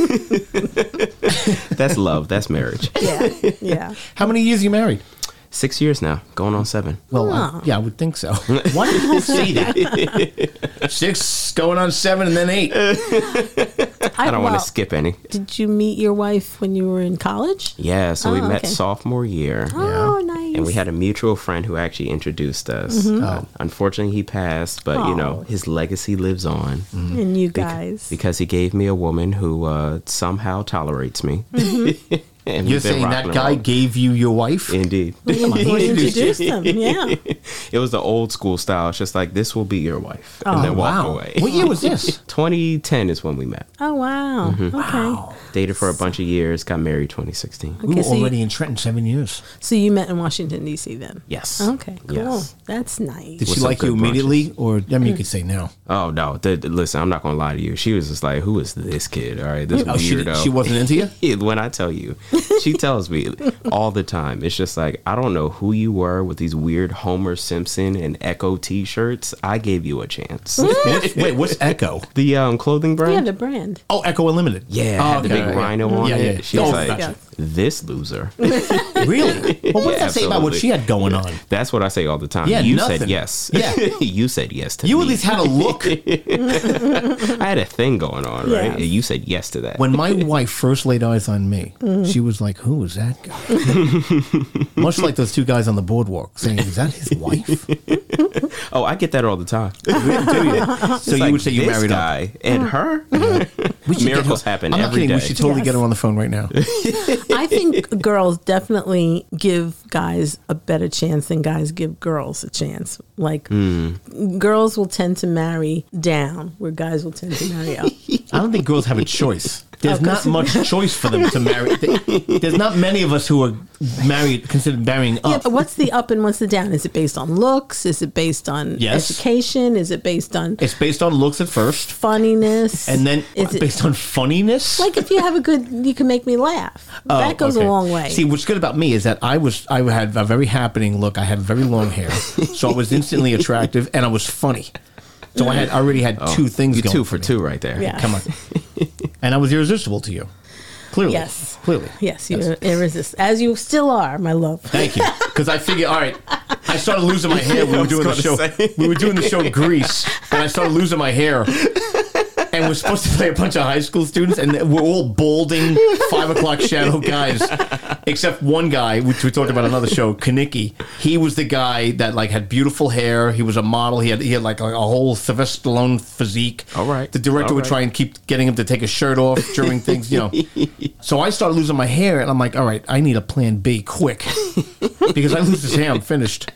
[SPEAKER 9] That's love. That's marriage.
[SPEAKER 8] Yeah.
[SPEAKER 7] How many years are you married?
[SPEAKER 9] 6 years now, going on 7.
[SPEAKER 7] Well, I would think so. Why did you say that? 6, going on 7, and then 8.
[SPEAKER 9] I don't want to skip any.
[SPEAKER 8] Did you meet your wife when you were in college?
[SPEAKER 9] Yeah, so we met sophomore year.
[SPEAKER 8] Oh, nice.
[SPEAKER 9] And we had a mutual friend who actually introduced us.
[SPEAKER 8] Mm-hmm.
[SPEAKER 9] Unfortunately, he passed, but, his legacy lives on.
[SPEAKER 8] Mm-hmm. And you guys.
[SPEAKER 9] Because he gave me a woman who somehow tolerates me.
[SPEAKER 8] Mm-hmm.
[SPEAKER 9] And
[SPEAKER 7] You're
[SPEAKER 9] we've been
[SPEAKER 7] saying
[SPEAKER 9] rocking
[SPEAKER 7] that
[SPEAKER 9] and
[SPEAKER 7] guy
[SPEAKER 9] rolling.
[SPEAKER 7] gave you your wife?
[SPEAKER 9] Indeed.
[SPEAKER 8] We introduced them. Yeah.
[SPEAKER 9] It was the old school style. It's just like, this will be your wife.
[SPEAKER 8] Oh,
[SPEAKER 9] and then walk
[SPEAKER 7] Wow.
[SPEAKER 9] away.
[SPEAKER 7] What year was this?
[SPEAKER 9] 2010 is when we met.
[SPEAKER 8] Oh wow.
[SPEAKER 9] Mm-hmm.
[SPEAKER 8] Okay.
[SPEAKER 9] Dated for a bunch of years, got married 2016.
[SPEAKER 7] We were
[SPEAKER 8] so you-
[SPEAKER 7] already in Trenton 7 years.
[SPEAKER 8] So you met in Washington D.C. then?
[SPEAKER 9] Yes.
[SPEAKER 8] Okay. Cool.
[SPEAKER 9] Yes.
[SPEAKER 8] That's nice.
[SPEAKER 7] Did
[SPEAKER 9] With
[SPEAKER 7] she
[SPEAKER 9] some
[SPEAKER 7] like you
[SPEAKER 9] good
[SPEAKER 7] immediately? Or, I mean, you could say no.
[SPEAKER 9] Oh, no. Listen, I'm not going to lie to you. She was just like, who is this kid? All right, this
[SPEAKER 7] Oh,
[SPEAKER 9] weirdo.
[SPEAKER 7] she wasn't into you?
[SPEAKER 9] Yeah, when I tell you, she tells me all the time. It's just like, I don't know who you were with these weird Homer Simpson and Echo T-shirts. I gave you a chance.
[SPEAKER 7] Wait, what's Echo?
[SPEAKER 9] The clothing brand?
[SPEAKER 8] Yeah, the brand.
[SPEAKER 7] Oh, Echo Unlimited.
[SPEAKER 9] Yeah,
[SPEAKER 7] Oh,
[SPEAKER 9] had the
[SPEAKER 7] okay,
[SPEAKER 9] big
[SPEAKER 7] yeah.
[SPEAKER 9] rhino on
[SPEAKER 7] Yeah,
[SPEAKER 9] it.
[SPEAKER 7] yeah.
[SPEAKER 9] She was
[SPEAKER 7] Oh,
[SPEAKER 9] like,
[SPEAKER 7] gotcha.
[SPEAKER 9] this loser.
[SPEAKER 7] Really? Well, what does that say about what
[SPEAKER 9] absolutely.
[SPEAKER 7] she had going on?
[SPEAKER 9] That's what I say all the time.
[SPEAKER 7] Yeah,
[SPEAKER 9] you
[SPEAKER 7] nothing.
[SPEAKER 9] said yes.
[SPEAKER 7] Yeah.
[SPEAKER 9] You said yes to
[SPEAKER 7] You
[SPEAKER 9] me.
[SPEAKER 7] at least had a look.
[SPEAKER 9] I had a thing going on, right?
[SPEAKER 8] Yes.
[SPEAKER 9] And you said yes to that.
[SPEAKER 7] When my wife first laid eyes on me, she was like, who is that guy? Much like those two guys on the boardwalk saying, is that his wife?
[SPEAKER 9] Oh, I get that all the time.
[SPEAKER 7] Do you? So you would say you
[SPEAKER 9] this
[SPEAKER 7] married up.
[SPEAKER 9] guy and her.
[SPEAKER 7] We should
[SPEAKER 9] Miracles
[SPEAKER 7] get her-
[SPEAKER 9] happen
[SPEAKER 7] I'm not
[SPEAKER 9] every
[SPEAKER 7] kidding.
[SPEAKER 9] day.
[SPEAKER 7] We should totally
[SPEAKER 8] Yes.
[SPEAKER 7] get her on the phone right now.
[SPEAKER 8] I think girls definitely give guys a better chance than guys give girls a chance. Like girls will tend to marry down, where guys will tend to marry up.
[SPEAKER 7] I don't think girls have a choice. There's
[SPEAKER 8] Oh,
[SPEAKER 7] not
[SPEAKER 8] 'cause-
[SPEAKER 7] much choice for them to marry. There's not many of us who are married, considered marrying
[SPEAKER 8] Yeah,
[SPEAKER 7] up.
[SPEAKER 8] but what's the up and what's the down? Is it based on looks? Is it based on
[SPEAKER 7] Yes.
[SPEAKER 8] education? Is it based on
[SPEAKER 7] It's based on looks at first,
[SPEAKER 8] funniness?
[SPEAKER 7] and then
[SPEAKER 8] is it
[SPEAKER 7] based on funniness.
[SPEAKER 8] like if you have a good, you can make me laugh.
[SPEAKER 7] Oh,
[SPEAKER 8] That goes
[SPEAKER 7] okay.
[SPEAKER 8] a long way.
[SPEAKER 7] See, what's good about me is that I had a very happening look. I had very long hair, so I was instantly attractive, and I was funny. So I already had two things
[SPEAKER 9] You
[SPEAKER 7] going.
[SPEAKER 9] two for
[SPEAKER 7] me.
[SPEAKER 9] two right there.
[SPEAKER 8] Yeah.
[SPEAKER 7] Come on, and I was irresistible to you. Clearly,
[SPEAKER 8] Yes.
[SPEAKER 7] clearly.
[SPEAKER 8] Yes, you're irresistible, as you still are, my love.
[SPEAKER 7] Thank you. Because I figured, all right, I started losing my hair. We were doing the
[SPEAKER 9] gonna
[SPEAKER 7] show.
[SPEAKER 9] say.
[SPEAKER 7] We were doing the show Grease, and I started losing my hair. And we're supposed to play a bunch of high school students, and we're all balding 5 o'clock shadow guys, except one guy, which we talked about on another show, Kanicki. He was the guy that like had beautiful hair. He was a model. He had like a whole Sylvester Stallone physique.
[SPEAKER 9] All right.
[SPEAKER 7] The director
[SPEAKER 9] All
[SPEAKER 7] would
[SPEAKER 9] right.
[SPEAKER 7] try and keep getting him to take his shirt off during things, you know. So I started losing my hair, and I'm like, all right, I need a plan B quick. Because I lose this hair, I'm finished.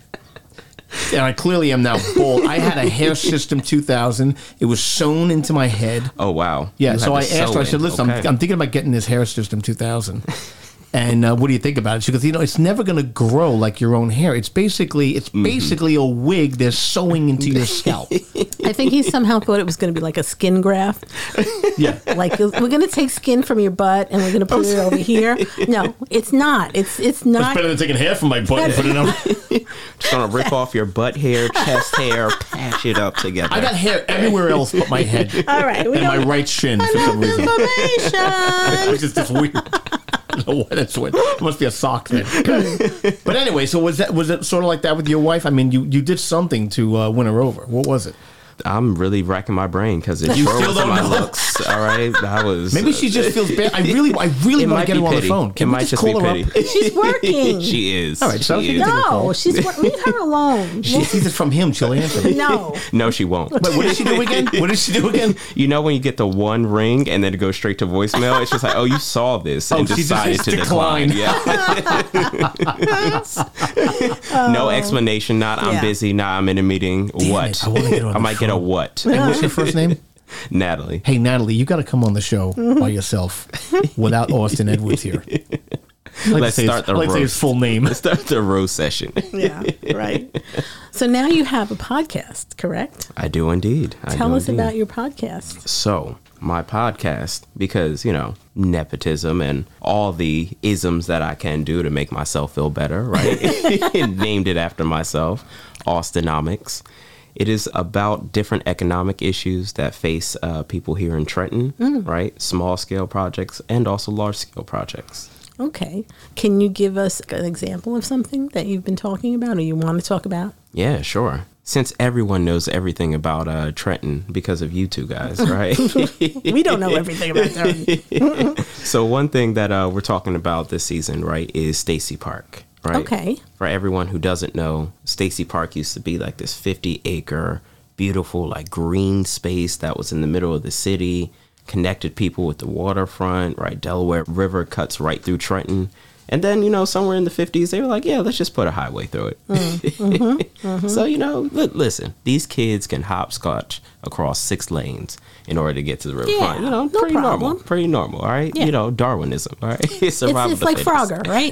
[SPEAKER 7] And I clearly am now bald. I had a Hair System 2000. It was sewn into my head.
[SPEAKER 9] Oh, wow.
[SPEAKER 7] Yeah,
[SPEAKER 9] You
[SPEAKER 7] so
[SPEAKER 9] had
[SPEAKER 7] I
[SPEAKER 9] to
[SPEAKER 7] asked her,
[SPEAKER 9] sew
[SPEAKER 7] I said,
[SPEAKER 9] in.
[SPEAKER 7] listen,
[SPEAKER 9] Okay.
[SPEAKER 7] I'm thinking about getting this Hair System 2000. And what do you think about it? She goes, it's never going to grow like your own hair. It's basically a wig they're sewing into your scalp.
[SPEAKER 8] I think he somehow thought it was going to be like a skin graft.
[SPEAKER 7] Yeah.
[SPEAKER 8] Like we're going to take skin from your butt and we're going to put it over here. No, it's not. It's
[SPEAKER 7] It's
[SPEAKER 8] not.
[SPEAKER 7] better than taking hair from my butt and put it on.
[SPEAKER 9] Just gonna rip off your butt hair, chest hair, patch it up together.
[SPEAKER 7] I got hair everywhere else but my head.
[SPEAKER 8] All right, we
[SPEAKER 7] And my
[SPEAKER 8] don't
[SPEAKER 7] right shin for some reason.
[SPEAKER 8] information.
[SPEAKER 7] It's just this weird. I don't know why that's what. It must be a sock then. But anyway, so was it sort of like that with your wife? I mean, you did something to win her over. What was it?
[SPEAKER 9] I'm really racking my brain because it
[SPEAKER 7] You
[SPEAKER 9] sure
[SPEAKER 7] still
[SPEAKER 9] wasn't
[SPEAKER 7] don't
[SPEAKER 9] my
[SPEAKER 7] know?
[SPEAKER 9] looks. All right, I was.
[SPEAKER 7] Maybe she just feels bad. I really
[SPEAKER 9] It
[SPEAKER 7] want to
[SPEAKER 9] might
[SPEAKER 7] get
[SPEAKER 9] be
[SPEAKER 7] her on the
[SPEAKER 9] pity.
[SPEAKER 7] phone.
[SPEAKER 9] It
[SPEAKER 7] Can we
[SPEAKER 9] might
[SPEAKER 7] just
[SPEAKER 9] just
[SPEAKER 7] call
[SPEAKER 9] be
[SPEAKER 7] her
[SPEAKER 9] pity.
[SPEAKER 7] up?
[SPEAKER 8] She's working.
[SPEAKER 9] She is.
[SPEAKER 7] All right, so
[SPEAKER 9] she
[SPEAKER 7] she
[SPEAKER 9] is.
[SPEAKER 8] No, leave her alone.
[SPEAKER 7] She sees it from him. She'll answer.
[SPEAKER 8] No.
[SPEAKER 9] No, she won't.
[SPEAKER 7] Wait, what did she do again? What did she do again?
[SPEAKER 9] You know when you get the one ring and then it goes straight to voicemail? It's just like, oh, you saw this and
[SPEAKER 7] Oh, she just
[SPEAKER 9] decided
[SPEAKER 7] hits
[SPEAKER 9] to
[SPEAKER 7] decline.
[SPEAKER 9] decline. Yeah. No explanation. Not I'm
[SPEAKER 8] Yeah.
[SPEAKER 9] busy. Not I'm in a meeting.
[SPEAKER 7] Damn
[SPEAKER 9] What?
[SPEAKER 7] it, I wanna get her on
[SPEAKER 9] I
[SPEAKER 7] the
[SPEAKER 9] might get a
[SPEAKER 7] phone.
[SPEAKER 9] what?
[SPEAKER 7] And what's your first name?
[SPEAKER 9] Natalie.
[SPEAKER 7] Hey, Natalie, you got to come on the show by yourself without Austin Edwards here.
[SPEAKER 9] Let's start the
[SPEAKER 7] I like to say his
[SPEAKER 9] roast.
[SPEAKER 7] full name.
[SPEAKER 9] Let's start the roast session.
[SPEAKER 8] Yeah, right. So now you have a podcast, correct?
[SPEAKER 9] I do indeed.
[SPEAKER 8] Tell us about your podcast.
[SPEAKER 9] So, my podcast, because, nepotism and all the isms that I can do to make myself feel better, right? Named it after myself, Austinomics. It is about different economic issues that face people here in Trenton, right? Small scale projects and also large scale projects.
[SPEAKER 8] Okay. Can you give us an example of something that you've been talking about or you want to talk about?
[SPEAKER 9] Yeah, sure. Since everyone knows everything about Trenton because of you two guys, right?
[SPEAKER 8] We don't know everything about that.
[SPEAKER 9] So one thing that we're talking about this season, right, is Stacy Park, right?
[SPEAKER 8] Okay.
[SPEAKER 9] For everyone who doesn't know, Stacy Park used to be like this 50-acre, beautiful, like green space that was in the middle of the city, connected people with the waterfront, right? Delaware River cuts right through Trenton. And then, you know, somewhere in the 50s, they were like, yeah, let's just put a highway through it. So, you know, listen, these kids can hopscotch across 6 lanes in order to get to the riverfront. You know,
[SPEAKER 8] no
[SPEAKER 9] pretty
[SPEAKER 8] problem.
[SPEAKER 9] normal. Pretty normal, all right?
[SPEAKER 8] Yeah.
[SPEAKER 9] You know, Darwinism, all right?
[SPEAKER 8] It's like Frogger, right?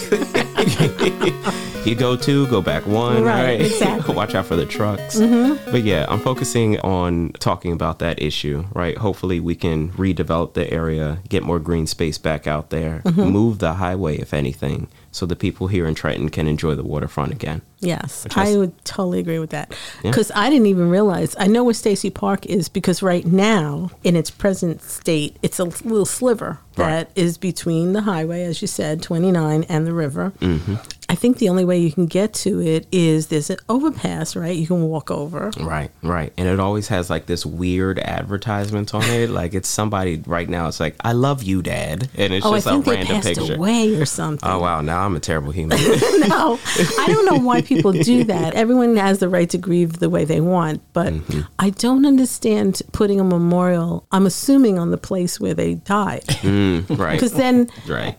[SPEAKER 9] You go back 1,
[SPEAKER 8] right? Exactly.
[SPEAKER 9] Watch out for the trucks. But yeah, I'm focusing on talking about that issue, right? Hopefully we can redevelop the area, get more green space back out there, move the highway, if anything, so the people here in Trenton can enjoy the waterfront again.
[SPEAKER 8] Yes, I would totally agree with that. Because I didn't even realize, I know where Stacey Park is because right now, in its present state, it's a little sliver that is between the highway, as you said, 29, and the river. I think the only way you can get to it is there's an overpass, right? You can walk over.
[SPEAKER 9] Right. And it always has like this weird advertisement on it. Like it's somebody right now. It's like, I love you, Dad. And it's just a random picture.
[SPEAKER 8] They passed away or something.
[SPEAKER 9] Oh, wow. Now I'm a terrible human.
[SPEAKER 8] No, I don't know why people do that. Everyone has the right to grieve the way they want. But I don't understand putting a memorial, I'm assuming, on the place where they died.
[SPEAKER 9] Right.
[SPEAKER 8] Because then
[SPEAKER 9] right.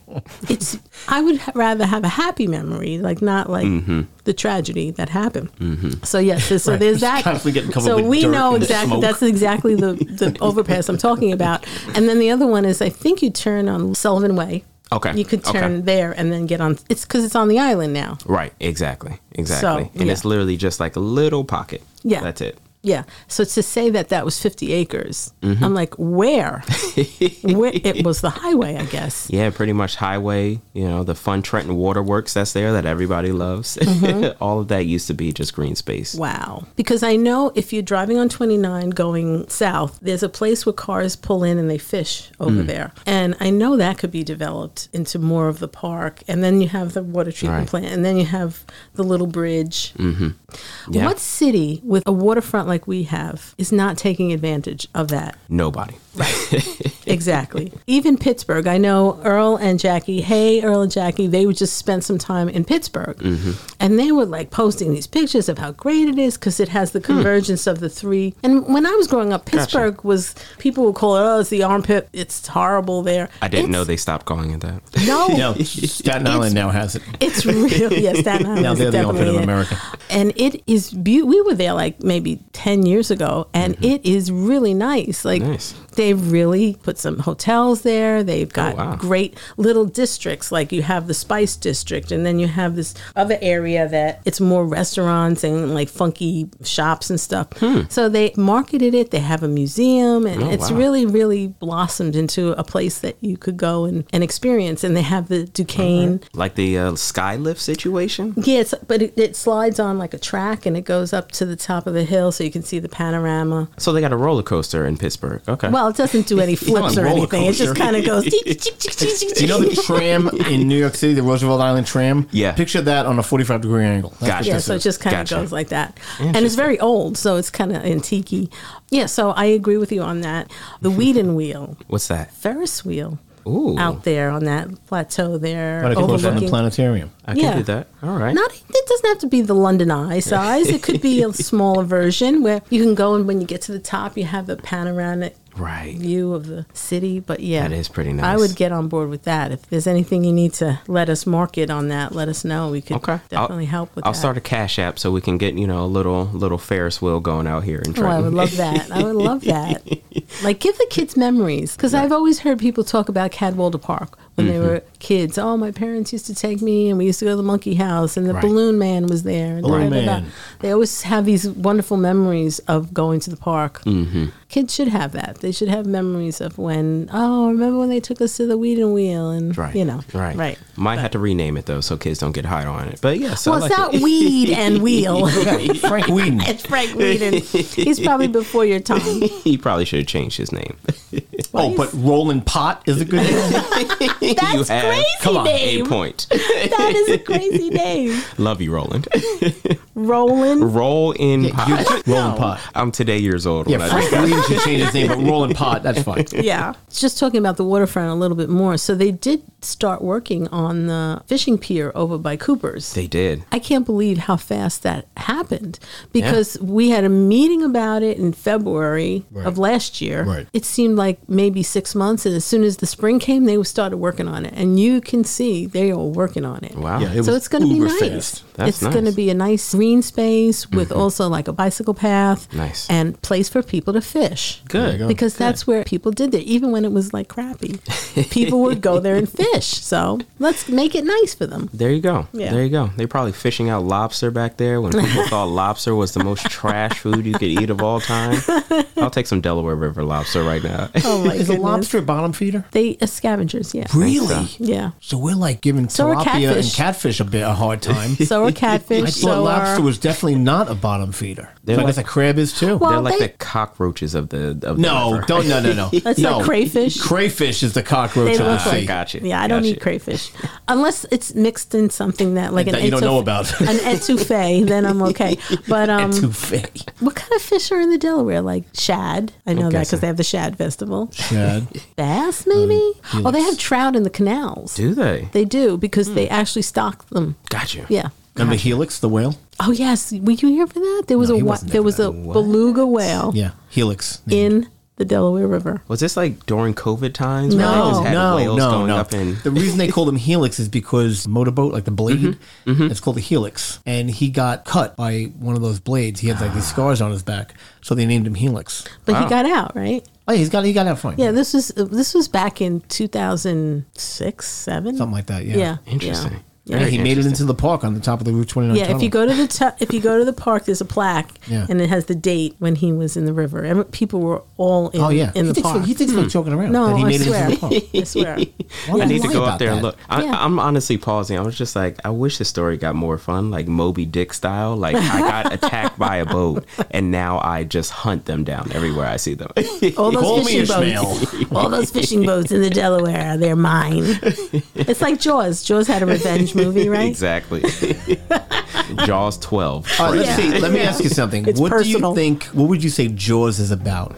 [SPEAKER 8] I would rather have a happy memory, like not like the tragedy that happened. So yes, so there's that. So we know exactly, that's exactly the overpass I'm talking about. And then the other one is, I think you turn on Sullivan Way.
[SPEAKER 9] Okay.
[SPEAKER 8] You could turn there and then get on. It's because it's on the island now.
[SPEAKER 9] Right. Exactly.
[SPEAKER 8] So,
[SPEAKER 9] and it's literally just like a little pocket.
[SPEAKER 8] Yeah.
[SPEAKER 9] That's it.
[SPEAKER 8] Yeah. So to say that was 50 acres, I'm like, where? Where? It was the highway, I guess.
[SPEAKER 9] Yeah, pretty much highway. You know, the fun Trenton Waterworks that's there that everybody loves. All of that used to be just green space.
[SPEAKER 8] Wow. Because I know if you're driving on 29 going south, there's a place where cars pull in and they fish over there. And I know that could be developed into more of the park. And then you have the water treatment plant. And then you have the little bridge.
[SPEAKER 9] Yeah.
[SPEAKER 8] What city with a waterfront like we have is not taking advantage of that?
[SPEAKER 9] Nobody.
[SPEAKER 8] Right. Exactly. Even Pittsburgh. I know Earl and Jackie, they would just spend some time in Pittsburgh. And they were like posting these pictures of how great it is because it has the convergence of the 3. And when I was growing up, Pittsburgh was, people would call it, it's the armpit. It's horrible there.
[SPEAKER 9] I didn't know they stopped calling it that.
[SPEAKER 8] No.
[SPEAKER 7] Staten Island now has it.
[SPEAKER 8] It's real. Yes, Staten Island.
[SPEAKER 7] Now they're the armpit of America.
[SPEAKER 8] And it is we were there like maybe 10 years ago, and it is really nice. Like they've really put some hotels there. They've got great little districts. Like you have the Spice District, and then you have this other area that it's more restaurants and like funky shops and stuff. So they marketed it. They have a museum, and it's really, really blossomed into a place that you could go and experience. And they have the Duquesne.
[SPEAKER 9] Like the Skylift situation?
[SPEAKER 8] Yeah, but it slides on like a track, and it goes up to the top of the hill so you can see the panorama.
[SPEAKER 9] So they got a roller coaster in Pittsburgh. Okay.
[SPEAKER 8] Well, it doesn't do any flips or anything. It just kind of goes.
[SPEAKER 7] You know the tram in New York City, the Roosevelt Island tram?
[SPEAKER 9] Yeah.
[SPEAKER 7] Picture that on a 45-degree angle.
[SPEAKER 9] Gotcha.
[SPEAKER 8] Yeah, so it just kind of goes like that. And it's very old, so it's kind of antique-y. Yeah, so I agree with you on that. The Whedon Wheel.
[SPEAKER 9] What's that?
[SPEAKER 8] Ferris wheel.
[SPEAKER 9] Ooh.
[SPEAKER 8] Out there on that plateau there.
[SPEAKER 7] Right, overlooking the planetarium.
[SPEAKER 9] I can do that. All right.
[SPEAKER 8] It doesn't have to be the London Eye size. It could be a smaller version where you can go, and when you get to the top, you have the panoramic view of the city. But yeah,
[SPEAKER 9] that is pretty nice.
[SPEAKER 8] I would get on board with that. If there's anything you need to let us market on that, let us know. We could definitely help with that.
[SPEAKER 9] I'll start a Cash App so we can get, a little Ferris wheel going out here in Trenton.
[SPEAKER 8] Oh, I would love that. I would love that. Like, give the kids memories. Because I've always heard people talk about Cadwalder Park when they were kids. Oh, my parents used to take me, and we used to go to the monkey house, and the Balloon Man was there.
[SPEAKER 7] Balloon Man.
[SPEAKER 8] They always have these wonderful memories of going to the park. Kids should have that. They should have memories of remember when they took us to the Whedon Wheel, and Right.
[SPEAKER 9] Might have to rename it though, so kids don't get high on it. But yes,
[SPEAKER 8] well, it's not Weed and Wheel.
[SPEAKER 7] Frank Whedon.
[SPEAKER 8] It's Frank Whedon. He's probably before your time.
[SPEAKER 9] He probably should have changed his name.
[SPEAKER 7] But Roland Pot is a good name.
[SPEAKER 8] That's crazy.
[SPEAKER 9] Come on,
[SPEAKER 8] name.
[SPEAKER 9] 8 point.
[SPEAKER 8] That is a crazy name.
[SPEAKER 9] Love you, Roland.
[SPEAKER 8] Roland.
[SPEAKER 9] Roll in pot.
[SPEAKER 7] Roland Pot.
[SPEAKER 9] I'm today years old.
[SPEAKER 7] Yeah, Frank Whedon should change his name, but Roland Pot, that's fine.
[SPEAKER 8] Yeah. Just talking about the waterfront a little bit more. So they did start working on the fishing pier over by Cooper's.
[SPEAKER 9] They did.
[SPEAKER 8] I can't believe how fast that happened because we had a meeting about it in February of last year.
[SPEAKER 7] Right.
[SPEAKER 8] It seemed like maybe maybe 6 months, and as soon as the spring came, they started working on it, and you can see they are working on it.
[SPEAKER 9] Wow.
[SPEAKER 7] Yeah,
[SPEAKER 8] So it's going to be nice.
[SPEAKER 7] fast.
[SPEAKER 9] That's
[SPEAKER 8] It's going to
[SPEAKER 9] nice.
[SPEAKER 8] be a nice green space with also like a bicycle path.
[SPEAKER 9] Nice.
[SPEAKER 8] And place for people to fish.
[SPEAKER 9] Good.
[SPEAKER 8] Because that's where people did it, even when it was like crappy. People would go there and fish. So let's make it nice for them.
[SPEAKER 9] There you go.
[SPEAKER 8] Yeah.
[SPEAKER 9] There you go. They're probably fishing out lobster back there when people thought lobster was the most trash food you could eat of all time. I'll take some Delaware River lobster right now.
[SPEAKER 8] Oh my
[SPEAKER 7] Is a
[SPEAKER 8] goodness.
[SPEAKER 7] lobster a bottom feeder?
[SPEAKER 8] They scavengers, yeah.
[SPEAKER 7] Really?
[SPEAKER 8] Yeah.
[SPEAKER 7] So we're like giving
[SPEAKER 8] So are
[SPEAKER 7] tilapia and
[SPEAKER 8] catfish.
[SPEAKER 7] catfish a hard time.
[SPEAKER 8] So are catfish.
[SPEAKER 7] I thought lobster was definitely not a bottom feeder.
[SPEAKER 9] They're
[SPEAKER 7] But I
[SPEAKER 9] like-
[SPEAKER 7] guess a crab is too.
[SPEAKER 8] Well,
[SPEAKER 9] They're like
[SPEAKER 8] they-
[SPEAKER 9] the cockroaches of the
[SPEAKER 7] no,
[SPEAKER 9] river.
[SPEAKER 7] don't no.
[SPEAKER 8] That's
[SPEAKER 7] no.
[SPEAKER 8] like crayfish.
[SPEAKER 7] Crayfish is the cockroach
[SPEAKER 8] They
[SPEAKER 7] of the
[SPEAKER 8] look
[SPEAKER 7] sea.
[SPEAKER 8] like,
[SPEAKER 9] Gotcha.
[SPEAKER 8] yeah, I don't
[SPEAKER 9] Gotcha.
[SPEAKER 8] eat crayfish. Unless it's mixed in something that, like
[SPEAKER 7] That you don't know about.
[SPEAKER 8] An etouffee, then I'm okay. But
[SPEAKER 7] Etouffee.
[SPEAKER 8] what kind of fish are in the Delaware? Like shad. I know that
[SPEAKER 9] guessing.
[SPEAKER 8] because they have the shad festival.
[SPEAKER 7] Shad.
[SPEAKER 8] Bass, maybe? Oh, they
[SPEAKER 7] helix.
[SPEAKER 8] have trout in the canals.
[SPEAKER 9] Do they?
[SPEAKER 8] They do because they actually stock them.
[SPEAKER 9] Gotcha.
[SPEAKER 8] Yeah.
[SPEAKER 7] And the helix, the whale?
[SPEAKER 8] Oh yes, were you here for that? There was
[SPEAKER 7] No, he
[SPEAKER 8] a
[SPEAKER 7] wasn't there
[SPEAKER 8] there
[SPEAKER 7] for
[SPEAKER 8] was
[SPEAKER 7] that.
[SPEAKER 8] a beluga whale
[SPEAKER 7] Yeah, helix.
[SPEAKER 8] in the Delaware River.
[SPEAKER 9] Was this like during COVID times?
[SPEAKER 8] No.
[SPEAKER 9] Where they just had
[SPEAKER 7] No,
[SPEAKER 9] whales going
[SPEAKER 7] no.
[SPEAKER 9] up in.
[SPEAKER 7] The reason they call them helix is because motorboat, like the blade, it's called a helix. And he got cut by one of those blades. He had like these scars on his back, so they named him Helix.
[SPEAKER 8] But he got out, right?
[SPEAKER 7] Oh, yeah, he got out fine.
[SPEAKER 8] Yeah, this was back in 2006, 7.
[SPEAKER 7] Something like that. Yeah.
[SPEAKER 8] Yeah.
[SPEAKER 9] Interesting.
[SPEAKER 8] Yeah.
[SPEAKER 7] Yeah, he made it
[SPEAKER 9] Interesting.
[SPEAKER 7] into the park on the top of the Route 29
[SPEAKER 8] Yeah,
[SPEAKER 7] tunnel.
[SPEAKER 8] if you go to the park, there's a plaque,
[SPEAKER 7] Yeah.
[SPEAKER 8] and it has the date when he was in the river. And people were all in,
[SPEAKER 7] Oh yeah,
[SPEAKER 8] in the park.
[SPEAKER 7] He thinks we're joking around.
[SPEAKER 8] No,
[SPEAKER 7] that he
[SPEAKER 8] I
[SPEAKER 7] made
[SPEAKER 8] swear.
[SPEAKER 7] it into the park.
[SPEAKER 8] I swear.
[SPEAKER 7] Why
[SPEAKER 9] I need to
[SPEAKER 7] lie
[SPEAKER 9] go
[SPEAKER 7] about
[SPEAKER 9] up there and
[SPEAKER 7] that?
[SPEAKER 9] look.
[SPEAKER 8] Yeah.
[SPEAKER 9] I'm honestly pausing. I was just like, I wish the story got more fun, like Moby Dick style. Like I got attacked by a boat, and now I just hunt them down everywhere I see them.
[SPEAKER 8] All
[SPEAKER 7] Call
[SPEAKER 8] those
[SPEAKER 7] me
[SPEAKER 8] fishing
[SPEAKER 7] Ishmael.
[SPEAKER 8] boats, all those fishing boats in the Delaware, they're mine. It's like Jaws. Jaws had a revenge movie, right?
[SPEAKER 9] Exactly. Jaws 12.
[SPEAKER 7] All right, let's
[SPEAKER 8] Yeah.
[SPEAKER 7] see. Let me ask you something.
[SPEAKER 8] It's
[SPEAKER 7] What do
[SPEAKER 8] personal.
[SPEAKER 7] you think? What would you say Jaws is about?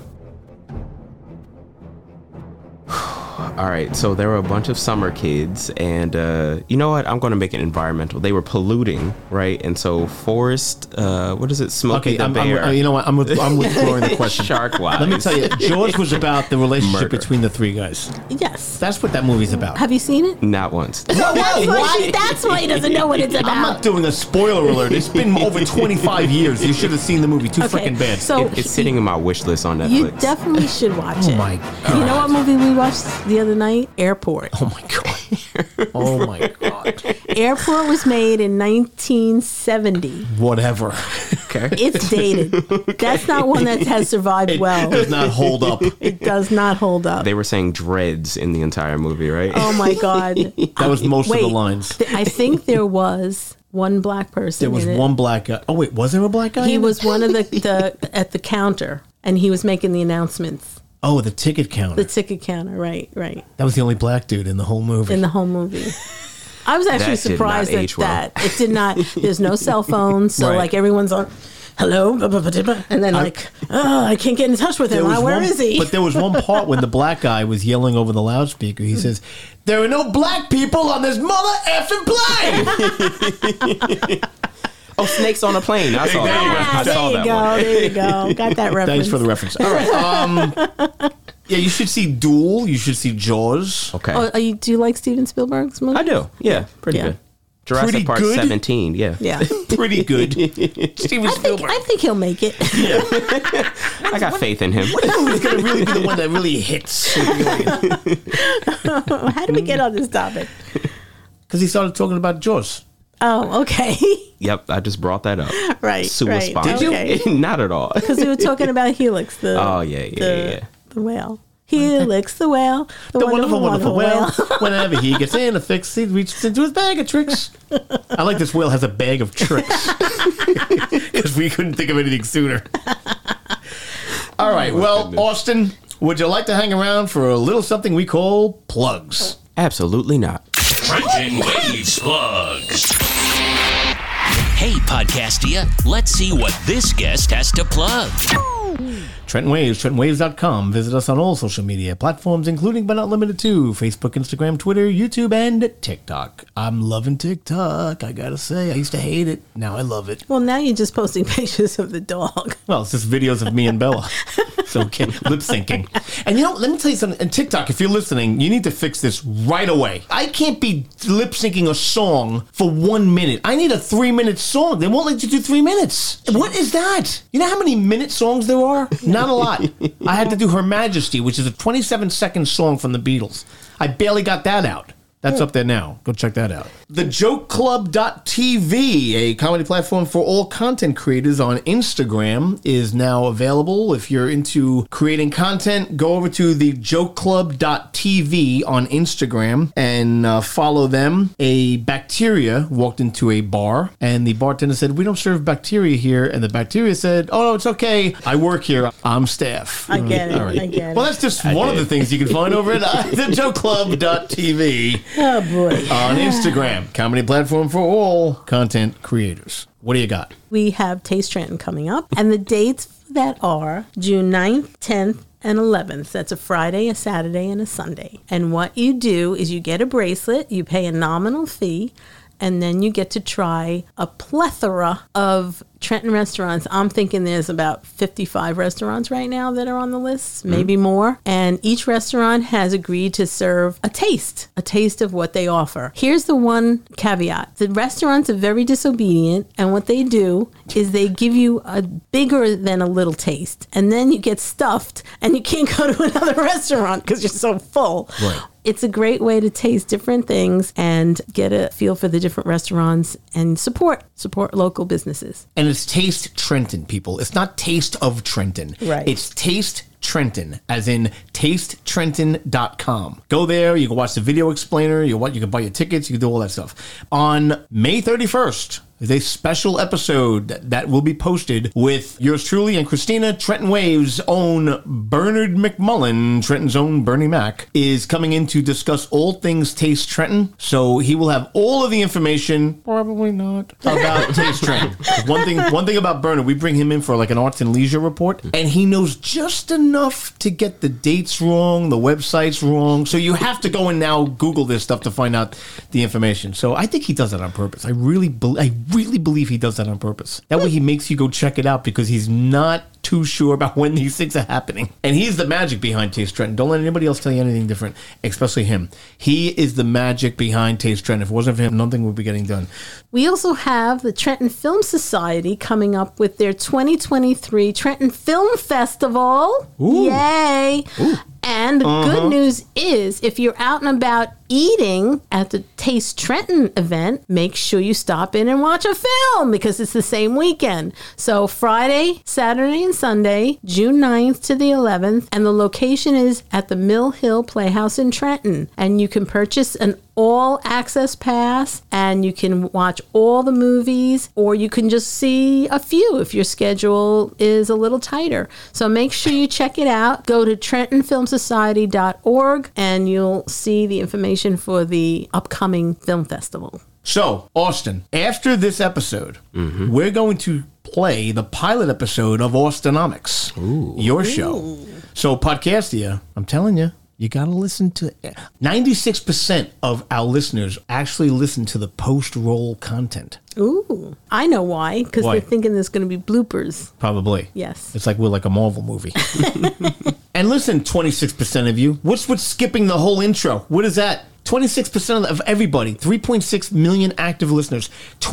[SPEAKER 9] All right, so there were a bunch of summer kids, and you know what? I'm going to make it environmental. They were polluting, right? And so Forrest, what is it? Smokey
[SPEAKER 7] Okay,
[SPEAKER 9] the Bear.
[SPEAKER 7] you know what? I'm withdrawing the question.
[SPEAKER 9] Shark-wise.
[SPEAKER 7] Let me tell you, Jaws was about the relationship
[SPEAKER 9] Murder.
[SPEAKER 7] between the three guys.
[SPEAKER 8] Yes.
[SPEAKER 7] That's what that movie's about.
[SPEAKER 8] Have you seen it?
[SPEAKER 9] Not once.
[SPEAKER 8] That's why he doesn't know what it's about.
[SPEAKER 7] I'm not doing a spoiler alert. It's been over 25 years. You should have seen the movie. Too
[SPEAKER 8] Okay,
[SPEAKER 7] freaking bad.
[SPEAKER 8] so-
[SPEAKER 9] It's sitting in my wish list on Netflix.
[SPEAKER 8] You definitely should watch it.
[SPEAKER 7] my
[SPEAKER 8] You know what movie we watched the other night? Airport.
[SPEAKER 7] oh my god. Oh my god.
[SPEAKER 8] Airport was made in 1970.
[SPEAKER 7] Whatever.
[SPEAKER 9] Okay.
[SPEAKER 8] It's dated. That's not one that has survived well.
[SPEAKER 7] Does not hold up.
[SPEAKER 8] It does not hold up.
[SPEAKER 9] They were saying dreads in the entire movie, right?
[SPEAKER 8] Oh my god.
[SPEAKER 7] That was most
[SPEAKER 8] Wait,
[SPEAKER 7] of the lines.
[SPEAKER 8] I think there was one black person.
[SPEAKER 7] There was
[SPEAKER 8] in it.
[SPEAKER 7] one black guy. Oh wait, was there a black guy?
[SPEAKER 8] He
[SPEAKER 7] in it?
[SPEAKER 8] was one of the at the counter, and he was making the announcements.
[SPEAKER 7] Oh, the ticket counter.
[SPEAKER 8] The ticket counter, right.
[SPEAKER 7] That was the only black dude in the whole movie.
[SPEAKER 8] In the whole movie. I was actually
[SPEAKER 9] That did not
[SPEAKER 8] surprised at
[SPEAKER 9] age well.
[SPEAKER 8] that. It did not. There's no cell phones, so
[SPEAKER 7] Right.
[SPEAKER 8] like everyone's on, hello, blah, blah, blah, blah, and then like, oh, I can't get in touch with him. Where is he?
[SPEAKER 7] But there was one part when the black guy was yelling over the loudspeaker. He says, "There are no black people on this mother effing plane."
[SPEAKER 9] Oh, Snakes on a Plane. I saw that one. I saw
[SPEAKER 8] there you
[SPEAKER 9] that
[SPEAKER 8] go.
[SPEAKER 9] one.
[SPEAKER 8] There you go. Got that reference.
[SPEAKER 7] Thanks for the reference. All right. Yeah, you should see Duel. You should see Jaws.
[SPEAKER 9] Okay.
[SPEAKER 8] Oh, do you like Steven Spielberg's movie?
[SPEAKER 9] I do. Yeah, pretty
[SPEAKER 8] Yeah.
[SPEAKER 9] good. Jurassic
[SPEAKER 7] Pretty
[SPEAKER 9] Park
[SPEAKER 7] good?
[SPEAKER 9] 17. Yeah.
[SPEAKER 8] Yeah.
[SPEAKER 7] Pretty good. Steven Spielberg.
[SPEAKER 8] I think he'll make it.
[SPEAKER 9] I got faith in him.
[SPEAKER 7] What movie's going to really be the one that really hits?
[SPEAKER 8] How did we get on this topic?
[SPEAKER 7] Because he started talking about Jaws.
[SPEAKER 8] Oh, okay.
[SPEAKER 9] Yep, I just brought that up.
[SPEAKER 8] Right.
[SPEAKER 9] Sua
[SPEAKER 8] right.
[SPEAKER 9] sponge.
[SPEAKER 8] Okay.
[SPEAKER 9] Not at all.
[SPEAKER 8] Because we were talking about Helix, the
[SPEAKER 9] Oh, yeah.
[SPEAKER 8] the whale. Helix, the whale,
[SPEAKER 7] The wonderful whale. Whenever he gets in a fix, he reaches into his bag of tricks. I like this whale has a bag of tricks. Because we couldn't think of anything sooner. All right. Well, Austin, would you like to hang around for a little something we call plugs?
[SPEAKER 9] Absolutely not.
[SPEAKER 10] Trenton Waves Plugs. Hey, Podcastia, let's see what this guest has to plug.
[SPEAKER 7] Trenton Waves, TrentonWaves.com. Visit us on all social media platforms, including but not limited to Facebook, Instagram, Twitter, YouTube, and TikTok. I'm loving TikTok, I gotta say. I used to hate it. Now I love it.
[SPEAKER 8] Well, now you're just posting pictures of the dog.
[SPEAKER 7] Well, it's just videos of me and Bella. So, okay, lip syncing. And let me tell you something. And TikTok, if you're listening, you need to fix this right away. I can't be lip syncing a song for 1 minute. I need a 3-minute song. They won't let you do 3 minutes. What is that? You know how many minute songs there are? Not a lot. I had to do Her Majesty, which is a 27-second song from the Beatles. I barely got that out. That's up there now. Go check that out. TheJokeClub.tv, a comedy platform for all content creators on Instagram, is now available. If you're into creating content, go over to TheJokeClub.tv on Instagram and follow them. A bacteria walked into a bar, and the bartender said, "We don't serve bacteria here." And the bacteria said, "Oh, no, it's okay. I work here. I'm staff."
[SPEAKER 8] I get it.
[SPEAKER 7] All right.
[SPEAKER 8] I get it.
[SPEAKER 7] Well, that's just one of the things you can find over at TheJokeClub.tv.
[SPEAKER 8] Oh, boy.
[SPEAKER 7] On Instagram, comedy platform for all content creators. What do you got?
[SPEAKER 8] We have Taste Trenton coming up, and the dates for that are June 9th, 10th, and 11th. That's a Friday, a Saturday, and a Sunday. And what you do is you get a bracelet, you pay a nominal fee, and then you get to try a plethora of Trenton restaurants. I'm thinking there's about 55 restaurants right now that are on the list, maybe more. And each restaurant has agreed to serve a taste of what they offer. Here's the one caveat. The restaurants are very disobedient, and what they do is they give you a bigger than a little taste, and then you get stuffed, and you can't go to another restaurant because you're so full.
[SPEAKER 7] Right.
[SPEAKER 8] It's a great way to taste different things and get a feel for the different restaurants and support local businesses.
[SPEAKER 7] And it's Taste Trenton, people. It's not Taste of Trenton.
[SPEAKER 8] Right.
[SPEAKER 7] It's Taste Trenton, as in TasteTrenton.com. Go there. You can watch the video explainer. You can buy your tickets. You can do all that stuff. On May 31st, is a special episode that will be posted with yours truly and Christina, Trenton Waves' own Bernard McMullen, Trenton's own Bernie Mac, is coming in to discuss all things Taste Trenton. So he will have all of the information, probably not, about Taste Trenton. One thing about Bernard, we bring him in for like an arts and leisure report, and he knows just enough to get the dates wrong, the websites wrong. So you have to go and now Google this stuff to find out the information. So I think he does that on purpose. I really believe he does that on purpose. That way he makes you go check it out because he's not too sure about when these things are happening. And he's the magic behind Taste Trenton. Don't let anybody else tell you anything different, especially him. He is the magic behind Taste Trenton. If it wasn't for him, nothing would be getting done.
[SPEAKER 8] We also have the Trenton Film Society coming up with their 2023 Trenton Film Festival.
[SPEAKER 7] Ooh.
[SPEAKER 8] Yay!
[SPEAKER 7] Ooh.
[SPEAKER 8] And the good news is, if you're out and about eating at the Taste Trenton event, make sure you stop in and watch a film because it's the same weekend. So Friday, Saturday, and Sunday, June 9th to the 11th. And the location is at the Mill Hill Playhouse in Trenton. And you can purchase an all-access pass, and you can watch all the movies, or you can just see a few if your schedule is a little tighter. So make sure you check it out. Go to TrentonFilmSociety.org, and you'll see the information for the upcoming film festival.
[SPEAKER 7] So, Austin, after this episode, we're going to play the pilot episode of Austonomics, your show. So, Podcastia, I'm telling you, you got to listen to it. 96% of our listeners actually listen to the post-roll content.
[SPEAKER 8] Ooh, I know why. Because they're thinking there's going to be bloopers.
[SPEAKER 7] Probably.
[SPEAKER 8] Yes.
[SPEAKER 7] It's like we're like a Marvel movie. And listen, 26% of you, what's with skipping the whole intro? What is that? 26% of everybody, 3.6 million active listeners,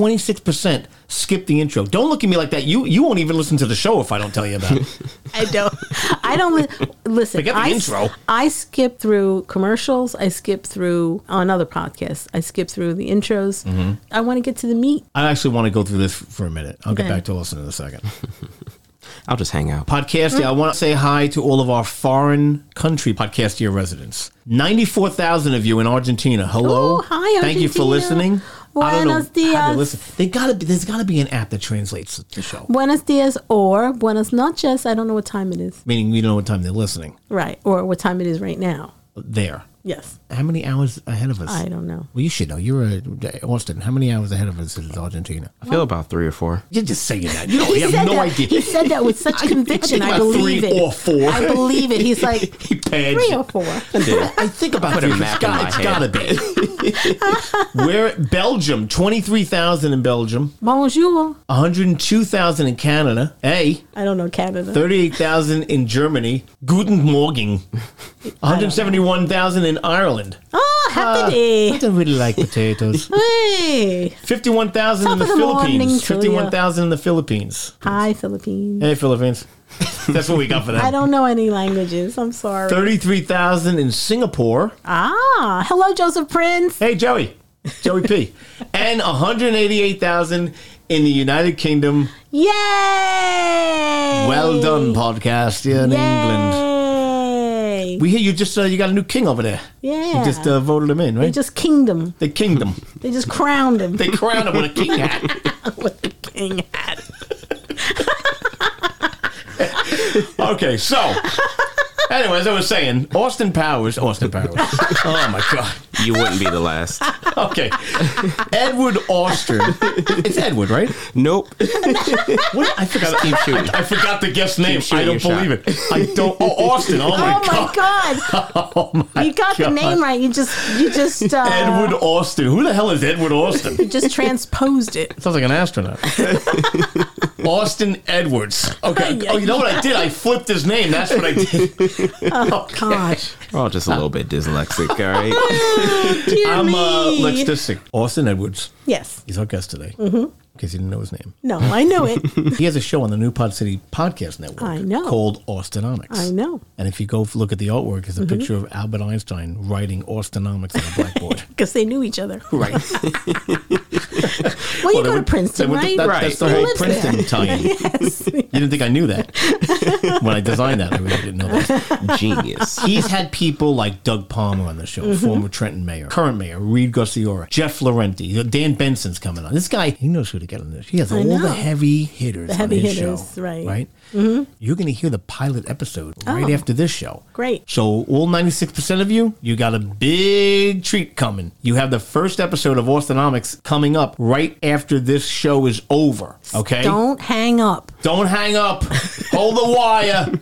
[SPEAKER 7] 26% skip the intro. Don't look at me like that. You won't even listen to the show if I don't tell you about it.
[SPEAKER 8] I don't listen.
[SPEAKER 7] Forget the intro.
[SPEAKER 8] I skip through commercials. I skip through on other podcasts. I skip through the intros. I want to get to the meat.
[SPEAKER 7] I actually want to go through this for a minute. I'll get back to Austin in a second.
[SPEAKER 9] I'll just hang out.
[SPEAKER 7] Podcastia, I want to say hi to all of our foreign country Podcastia residents. 94,000 of you in Argentina. Hello.
[SPEAKER 8] Oh, hi, Argentina.
[SPEAKER 7] Thank you for listening.
[SPEAKER 8] Buenos dias.
[SPEAKER 7] There's got to be an app that translates the show.
[SPEAKER 8] Buenos dias or buenas noches. I don't know what time it is.
[SPEAKER 7] Meaning we don't know what time they're listening.
[SPEAKER 8] Right. Or what time it is right now.
[SPEAKER 7] There.
[SPEAKER 8] Yes.
[SPEAKER 7] How many hours ahead of us?
[SPEAKER 8] I don't know.
[SPEAKER 7] Well, you should know. You're Austin. How many hours ahead of us is Argentina?
[SPEAKER 9] I feel about 3 or 4.
[SPEAKER 7] You're just saying that. You have no idea.
[SPEAKER 8] He said that with such conviction. I believe
[SPEAKER 7] 3
[SPEAKER 8] it.
[SPEAKER 7] or 4.
[SPEAKER 8] I believe it. He's like,
[SPEAKER 7] he pads.
[SPEAKER 8] 3 or 4.
[SPEAKER 7] I think about
[SPEAKER 9] Put a
[SPEAKER 7] it.
[SPEAKER 9] map in my
[SPEAKER 7] It's
[SPEAKER 9] head.
[SPEAKER 7] gotta be. We're at Belgium. 23,000 in Belgium.
[SPEAKER 8] Bonjour.
[SPEAKER 7] 102,000 in Canada. Hey.
[SPEAKER 8] I don't know Canada.
[SPEAKER 7] 38,000 in Germany. Guten Morgen. 171,000 in Ireland.
[SPEAKER 8] Oh, happy day.
[SPEAKER 7] I don't really like potatoes.
[SPEAKER 8] Hey.
[SPEAKER 7] 51,000 in the
[SPEAKER 8] Top of the morning
[SPEAKER 7] Philippines.
[SPEAKER 8] to ya.
[SPEAKER 7] 51,000 in the Philippines.
[SPEAKER 8] Hi, Philippines.
[SPEAKER 7] Hey, Philippines. That's what we got for
[SPEAKER 8] I
[SPEAKER 7] them.
[SPEAKER 8] don't know any languages. I'm sorry.
[SPEAKER 7] 33,000 in Singapore.
[SPEAKER 8] Ah, hello, Joseph Prince.
[SPEAKER 7] Hey, Joey P. And 188,000 in the United Kingdom.
[SPEAKER 8] Yay!
[SPEAKER 7] Well done, podcast here in England.
[SPEAKER 8] Yay!
[SPEAKER 7] We hear you just you got a new king over there.
[SPEAKER 8] Yeah.
[SPEAKER 7] You just voted him in, right?
[SPEAKER 8] They just kinged him.
[SPEAKER 7] They kingdom.
[SPEAKER 8] They just crowned him.
[SPEAKER 7] They crowned him with a king hat.
[SPEAKER 8] With a king hat.
[SPEAKER 7] Okay, so anyway, as I was saying, Austin Powers. Oh my God.
[SPEAKER 9] You wouldn't be the last.
[SPEAKER 7] Okay. Edward Austin. It's Edward, right?
[SPEAKER 9] Nope.
[SPEAKER 7] What? I forgot.
[SPEAKER 9] Keep shooting.
[SPEAKER 7] I forgot the guest name.
[SPEAKER 9] shooting
[SPEAKER 7] I don't
[SPEAKER 9] your
[SPEAKER 7] believe it. I don't. Oh, Austin. Oh my God.
[SPEAKER 8] Oh my God. You got the name right. You just
[SPEAKER 7] Edward Austin. Who the hell is Edward Austin?
[SPEAKER 8] You just transposed it.
[SPEAKER 7] Sounds like an astronaut. Austin Edwards. Okay. Oh, you know what I did? I flipped his name. That's what I did.
[SPEAKER 8] Oh gosh.
[SPEAKER 9] We're all just a little bit dyslexic, all right?
[SPEAKER 8] Dear me.
[SPEAKER 7] Let's just sing. Austin Edwards.
[SPEAKER 8] Yes.
[SPEAKER 7] He's our guest today. Mm-hmm. In case you didn't know his name.
[SPEAKER 8] No, I know it.
[SPEAKER 7] He has a show on the New Pod City Podcast Network.
[SPEAKER 8] I know.
[SPEAKER 7] Called Austinomics.
[SPEAKER 8] I know.
[SPEAKER 7] And if you go look at the artwork, there's a picture of Albert Einstein writing Austinomics on a blackboard.
[SPEAKER 8] Because they knew each other.
[SPEAKER 7] Right.
[SPEAKER 8] Well, you go to Princeton, right?
[SPEAKER 7] That's the
[SPEAKER 8] He
[SPEAKER 7] whole
[SPEAKER 8] lives
[SPEAKER 7] Princeton
[SPEAKER 8] there.
[SPEAKER 7] tie-in.
[SPEAKER 8] Yes.
[SPEAKER 7] You didn't think I knew that. When I designed that, I really didn't know that.
[SPEAKER 9] Genius.
[SPEAKER 7] He's had people like Doug Palmer on the show, former Trenton mayor, current mayor, Reed Garciora, Jeff Laurenti, Dan Benson's coming on. This guy, he knows who to get on this. He has all the heavy hitters
[SPEAKER 8] The heavy
[SPEAKER 7] on his
[SPEAKER 8] hitters,
[SPEAKER 7] show.
[SPEAKER 8] right.
[SPEAKER 7] You're going to hear the pilot episode right after this show.
[SPEAKER 8] Great.
[SPEAKER 7] So all 96% of you got a big treat coming. You have the first episode of Austinomics coming up right after this show is over. Okay?
[SPEAKER 8] Don't hang up.
[SPEAKER 7] Don't hang up. Hold the wire.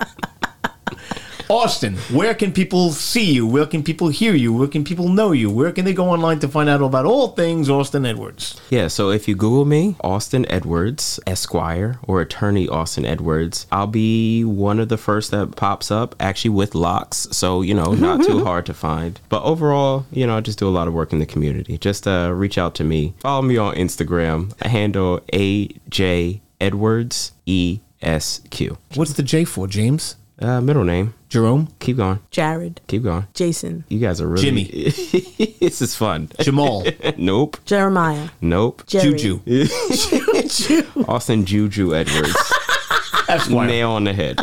[SPEAKER 7] Austin, where can people see you? Where can people hear you? Where can people know you? Where can they go online to find out about all things Austin Edwards?
[SPEAKER 9] Yeah, so if you Google me, Austin Edwards, Esquire, or Attorney Austin Edwards, I'll be one of the first that pops up, actually with locks, so, not too hard to find. But overall, I just do a lot of work in the community. Just reach out to me. Follow me on Instagram. I handle AJ Edwards ESQ.
[SPEAKER 7] What's the J for, James?
[SPEAKER 9] Middle name.
[SPEAKER 7] Jerome?
[SPEAKER 9] Keep going.
[SPEAKER 8] Jared.
[SPEAKER 9] Keep going.
[SPEAKER 8] Jason.
[SPEAKER 9] You guys are really...
[SPEAKER 7] Jimmy.
[SPEAKER 9] This is fun.
[SPEAKER 7] Jamal.
[SPEAKER 9] Nope.
[SPEAKER 8] Jeremiah.
[SPEAKER 9] Nope.
[SPEAKER 8] Jerry.
[SPEAKER 7] Juju.
[SPEAKER 9] Austin Juju Edwards.
[SPEAKER 7] Esquire.
[SPEAKER 9] Nail on the head.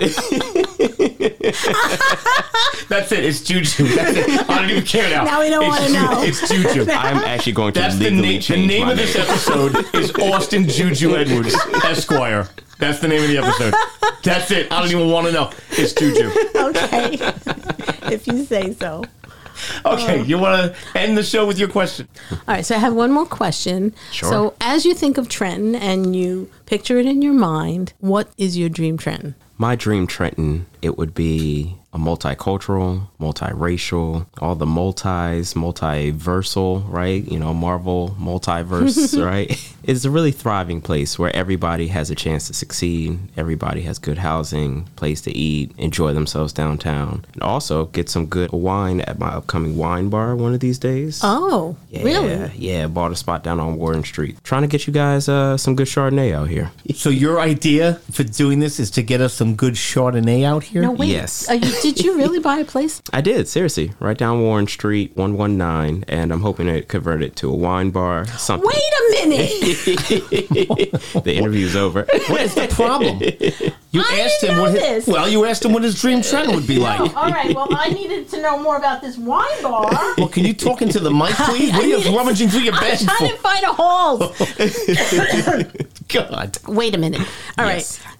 [SPEAKER 7] That's it. It's Juju. That's it. I don't even care now.
[SPEAKER 8] Now we don't want to know.
[SPEAKER 7] It's Juju.
[SPEAKER 9] I'm actually going to
[SPEAKER 7] That's the
[SPEAKER 9] legally
[SPEAKER 7] name. The
[SPEAKER 9] change
[SPEAKER 7] name
[SPEAKER 9] my
[SPEAKER 7] of this
[SPEAKER 9] name.
[SPEAKER 7] episode is Austin Juju Edwards, Esquire. That's the name of the episode. That's it. I don't even want to know. It's Juju.
[SPEAKER 8] Okay. If you say so.
[SPEAKER 7] Okay, you want to end the show with your question?
[SPEAKER 8] All right, so I have one more question.
[SPEAKER 9] Sure.
[SPEAKER 8] So as you think of Trenton and you picture it in your mind, what is your dream Trenton?
[SPEAKER 9] My dream Trenton, it would be a multicultural, multiracial, all the multiversal, right? Marvel multiverse, right? It's a really thriving place where everybody has a chance to succeed. Everybody has good housing, place to eat, enjoy themselves downtown, and also get some good wine at my upcoming wine bar one of these days.
[SPEAKER 8] Oh,
[SPEAKER 9] Yeah,
[SPEAKER 8] really?
[SPEAKER 9] yeah, bought a spot down on Warren Street. Trying to get you guys some good Chardonnay out here.
[SPEAKER 7] So your idea for doing this is to get us some good Chardonnay out here?
[SPEAKER 8] No, wait.
[SPEAKER 9] Yes.
[SPEAKER 8] Did you really buy a place?
[SPEAKER 9] I did, seriously. Right down Warren Street, 119, and I'm hoping to convert it to a wine bar, something.
[SPEAKER 8] Wait a minute.
[SPEAKER 9] The interview's over.
[SPEAKER 7] What is the problem? You
[SPEAKER 8] I
[SPEAKER 7] asked
[SPEAKER 8] didn't
[SPEAKER 7] him
[SPEAKER 8] know
[SPEAKER 7] what
[SPEAKER 8] this.
[SPEAKER 7] you asked him what his dream Trenton would be like.
[SPEAKER 8] All right, well, I needed to know more about this wine bar.
[SPEAKER 7] Well, can you talk into the mic, please? What are you rummaging through your bag
[SPEAKER 8] I'm trying to
[SPEAKER 7] for?
[SPEAKER 8] find a hole.
[SPEAKER 7] God.
[SPEAKER 8] Wait a minute. All right.
[SPEAKER 9] Yes.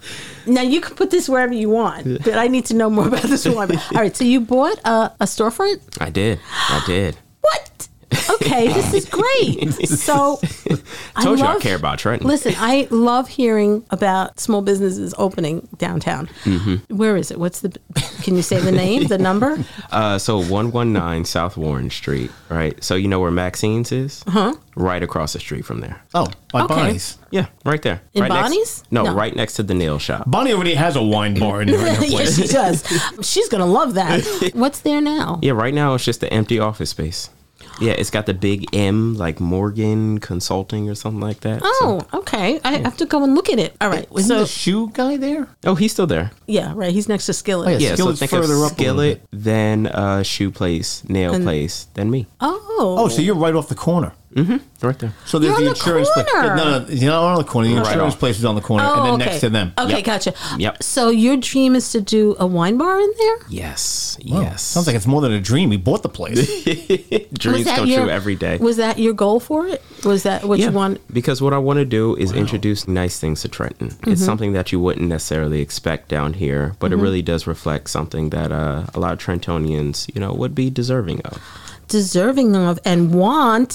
[SPEAKER 8] Now you can put this wherever you want, but I need to know more about this wine bar. All right, so you bought a storefront?
[SPEAKER 9] I did.
[SPEAKER 8] What? Okay, this is great. So,
[SPEAKER 9] Told you I care about Trenton.
[SPEAKER 8] Listen, I love hearing about small businesses opening downtown.
[SPEAKER 9] Mm-hmm.
[SPEAKER 8] Where is it? Can you say the name, the number?
[SPEAKER 9] So 119 South Warren Street, right? So you know where Maxine's is?
[SPEAKER 8] Uh-huh.
[SPEAKER 9] Right across the street from there.
[SPEAKER 7] Oh, by
[SPEAKER 8] Okay.
[SPEAKER 7] Bonnie's.
[SPEAKER 9] Yeah, right there.
[SPEAKER 8] In
[SPEAKER 9] right
[SPEAKER 8] Bonnie's?
[SPEAKER 9] No,
[SPEAKER 8] No.
[SPEAKER 9] right next to the nail shop.
[SPEAKER 7] Bonnie already has a wine bar in her
[SPEAKER 8] Yes,
[SPEAKER 7] place.
[SPEAKER 8] she does. She's going to love that. What's there now?
[SPEAKER 9] Yeah, right now it's just an empty office space. Yeah, it's got the big M, like Morgan Consulting or something like that.
[SPEAKER 8] Oh, okay. I have to go and look at it. All right.
[SPEAKER 7] Wasn't the shoe guy there?
[SPEAKER 9] Oh, he's still there.
[SPEAKER 8] Yeah, right. He's next to Skillet.
[SPEAKER 9] Yeah, so
[SPEAKER 7] Skillet's
[SPEAKER 9] think
[SPEAKER 7] further
[SPEAKER 9] of
[SPEAKER 7] up a little
[SPEAKER 9] Skillet, then shoe place, nail place, then me.
[SPEAKER 8] Oh.
[SPEAKER 7] So you're right off the corner.
[SPEAKER 9] Mm-hmm. Right there.
[SPEAKER 7] So there's
[SPEAKER 8] You're
[SPEAKER 7] the
[SPEAKER 8] on the
[SPEAKER 7] insurance place.
[SPEAKER 8] corner.
[SPEAKER 7] No, you're not on the corner. The
[SPEAKER 9] Right
[SPEAKER 7] insurance
[SPEAKER 9] off.
[SPEAKER 7] place is on the corner,
[SPEAKER 8] Oh,
[SPEAKER 7] and then
[SPEAKER 8] okay.
[SPEAKER 7] next to them.
[SPEAKER 8] Okay,
[SPEAKER 9] Yep.
[SPEAKER 8] gotcha.
[SPEAKER 9] Yep.
[SPEAKER 8] So your dream is to do a wine bar in there?
[SPEAKER 9] Yes,
[SPEAKER 7] Wow.
[SPEAKER 9] yes.
[SPEAKER 7] Sounds like it's more than a dream. We bought the place.
[SPEAKER 9] Dreams come true every day.
[SPEAKER 8] Was that your goal for it? Was that what you want?
[SPEAKER 9] Because what I want to do is introduce nice things to Trenton.
[SPEAKER 8] Mm-hmm.
[SPEAKER 9] It's something that you wouldn't necessarily expect down here, but it really does reflect something that a lot of Trentonians, would be deserving of.
[SPEAKER 8] Deserving of and want.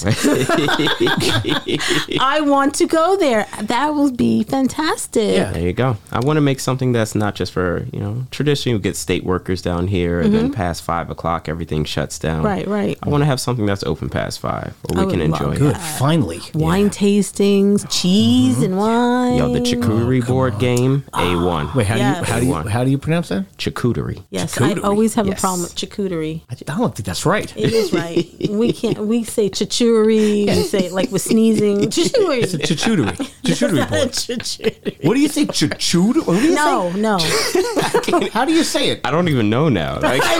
[SPEAKER 8] I want to go there. That would be fantastic.
[SPEAKER 7] Yeah.
[SPEAKER 9] There you go. I want to make something that's not just for, traditionally we get state workers down here and then past 5 o'clock, everything shuts down.
[SPEAKER 8] Right.
[SPEAKER 9] I want to have something that's open past 5 where
[SPEAKER 8] I
[SPEAKER 9] we can
[SPEAKER 8] would love
[SPEAKER 9] enjoy
[SPEAKER 7] Good.
[SPEAKER 9] it.
[SPEAKER 7] Finally.
[SPEAKER 8] Wine tastings, cheese and wine.
[SPEAKER 9] Yo, the charcuterie board game, A1.
[SPEAKER 7] Wait,
[SPEAKER 8] Yes.
[SPEAKER 7] how do you pronounce that?
[SPEAKER 9] Charcuterie.
[SPEAKER 8] Yes,
[SPEAKER 7] Charcuterie.
[SPEAKER 8] I always have
[SPEAKER 9] Yes.
[SPEAKER 8] a problem with charcuterie.
[SPEAKER 7] I don't think that's right.
[SPEAKER 8] It is right. We say chachuri. We say it like with sneezing.
[SPEAKER 7] It's a
[SPEAKER 8] Chachuri.
[SPEAKER 7] charcuterie. Charcuterie board.
[SPEAKER 8] Chachuri.
[SPEAKER 7] What do you say? Chachud? What do you
[SPEAKER 8] No.
[SPEAKER 7] say? How do you say it?
[SPEAKER 9] I don't even know now. Like,
[SPEAKER 7] No,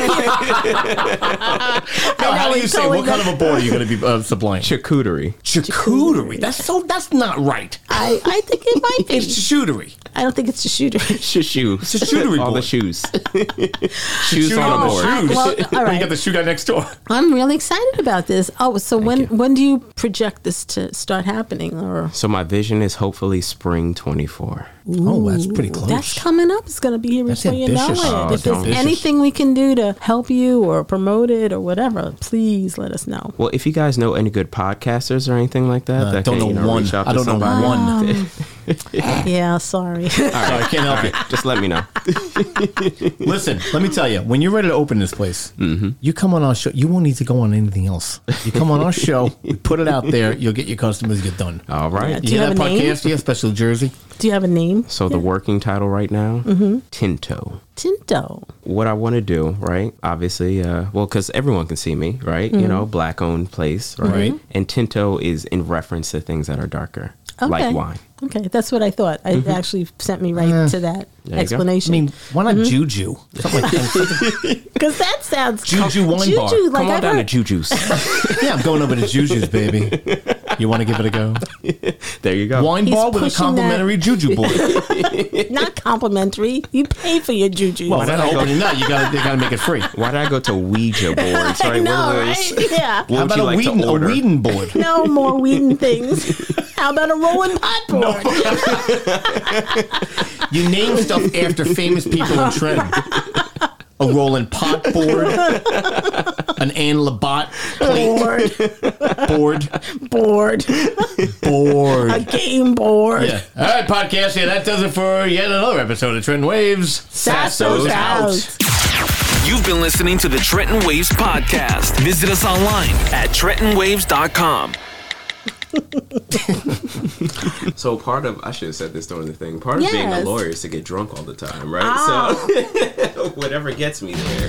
[SPEAKER 7] how do you say? What kind of a board are you going to be supplying?
[SPEAKER 9] charcuterie.
[SPEAKER 7] Charcuterie. That's not right.
[SPEAKER 8] I think it might be.
[SPEAKER 7] It's charcuterie.
[SPEAKER 8] I don't think it's charcuterie.
[SPEAKER 9] Shoes.
[SPEAKER 7] It's a charcuterie
[SPEAKER 9] All the
[SPEAKER 7] board.
[SPEAKER 9] shoes. Shoes on the board.
[SPEAKER 7] Shoes.
[SPEAKER 8] Well, all
[SPEAKER 7] You
[SPEAKER 8] right.
[SPEAKER 7] got the shoe guy next door.
[SPEAKER 8] I'm really excited about this. Oh, so when do you project this to start happening? Or
[SPEAKER 9] So my vision is hopefully spring 24.
[SPEAKER 7] Oh, that's pretty close.
[SPEAKER 8] that's coming up. It's going to be here
[SPEAKER 7] That's
[SPEAKER 8] before you know
[SPEAKER 7] ambitious.
[SPEAKER 8] it.
[SPEAKER 7] Oh,
[SPEAKER 8] If
[SPEAKER 7] that's
[SPEAKER 8] there's
[SPEAKER 7] ambitious.
[SPEAKER 8] anything we can do to help you or promote it or whatever, please let us know.
[SPEAKER 9] Well, if you guys know any good podcasters or anything like that,
[SPEAKER 7] I
[SPEAKER 9] that
[SPEAKER 7] don't
[SPEAKER 9] can,
[SPEAKER 7] know one.
[SPEAKER 9] reach out
[SPEAKER 7] I
[SPEAKER 9] to
[SPEAKER 7] don't know
[SPEAKER 9] somebody.
[SPEAKER 7] one.
[SPEAKER 8] Yeah, sorry.
[SPEAKER 7] Sorry, I can't help you.
[SPEAKER 9] Just let me know.
[SPEAKER 7] Listen, let me tell you, when you're ready to open this place, you come on our show. You won't need to go on anything else. You come on our show, we put it out there, you'll get your customers, you're done.
[SPEAKER 9] All right.
[SPEAKER 8] Yeah.
[SPEAKER 7] You
[SPEAKER 8] Do
[SPEAKER 7] hear
[SPEAKER 8] you have
[SPEAKER 7] that
[SPEAKER 8] a name?
[SPEAKER 7] podcast? Yeah, Special Jersey.
[SPEAKER 8] Do you have a name?
[SPEAKER 9] So the working title right now, Tinto.
[SPEAKER 8] Tinto.
[SPEAKER 9] What I want to do, right? Obviously, because everyone can see me, right? Black-owned place, right? And Tinto is in reference to things that are darker, like wine.
[SPEAKER 8] Okay, that's what I thought. It actually sent me right to that
[SPEAKER 9] There you go.
[SPEAKER 7] I
[SPEAKER 8] explanation.
[SPEAKER 7] mean, why not Juju? Something like that.
[SPEAKER 8] Because that sounds
[SPEAKER 7] Juju wine bar.
[SPEAKER 8] Juju, like
[SPEAKER 9] Come on
[SPEAKER 8] I've
[SPEAKER 9] down to
[SPEAKER 8] heard-
[SPEAKER 9] Juju's.
[SPEAKER 7] Yeah, I'm going over to Juju's, baby. You want to give it a go?
[SPEAKER 9] There you go.
[SPEAKER 7] Wine
[SPEAKER 8] He's
[SPEAKER 7] bar with a
[SPEAKER 8] pushing
[SPEAKER 7] complimentary Juju board.
[SPEAKER 8] not complimentary. You pay for your juju.
[SPEAKER 7] Well, if I open it not, you gotta make it free.
[SPEAKER 9] Why did I go to Ouija boards,
[SPEAKER 8] I
[SPEAKER 9] right?
[SPEAKER 8] know,
[SPEAKER 9] What are those?
[SPEAKER 8] right? Yeah.
[SPEAKER 9] What
[SPEAKER 7] How
[SPEAKER 9] would
[SPEAKER 7] about
[SPEAKER 9] you
[SPEAKER 7] a
[SPEAKER 9] like
[SPEAKER 7] Whedon,
[SPEAKER 9] to order?
[SPEAKER 7] Whedon board?
[SPEAKER 8] No more weeding things. How about a rolling pot board?
[SPEAKER 7] You name stuff after famous people in Trenton. A rolling pot board, an Anne Labatt plate board,
[SPEAKER 8] A game board.
[SPEAKER 7] Yeah. All right, podcast. Yeah, that does it for yet another episode of Trenton Waves.
[SPEAKER 8] Sasso's out.
[SPEAKER 4] You've been listening to the Trenton Waves podcast. Visit us online at TrentonWaves.com.
[SPEAKER 9] So I should have said this during the thing. Part of being a
[SPEAKER 8] Yes.
[SPEAKER 9] lawyer is to get drunk all the time, right? So whatever gets me there.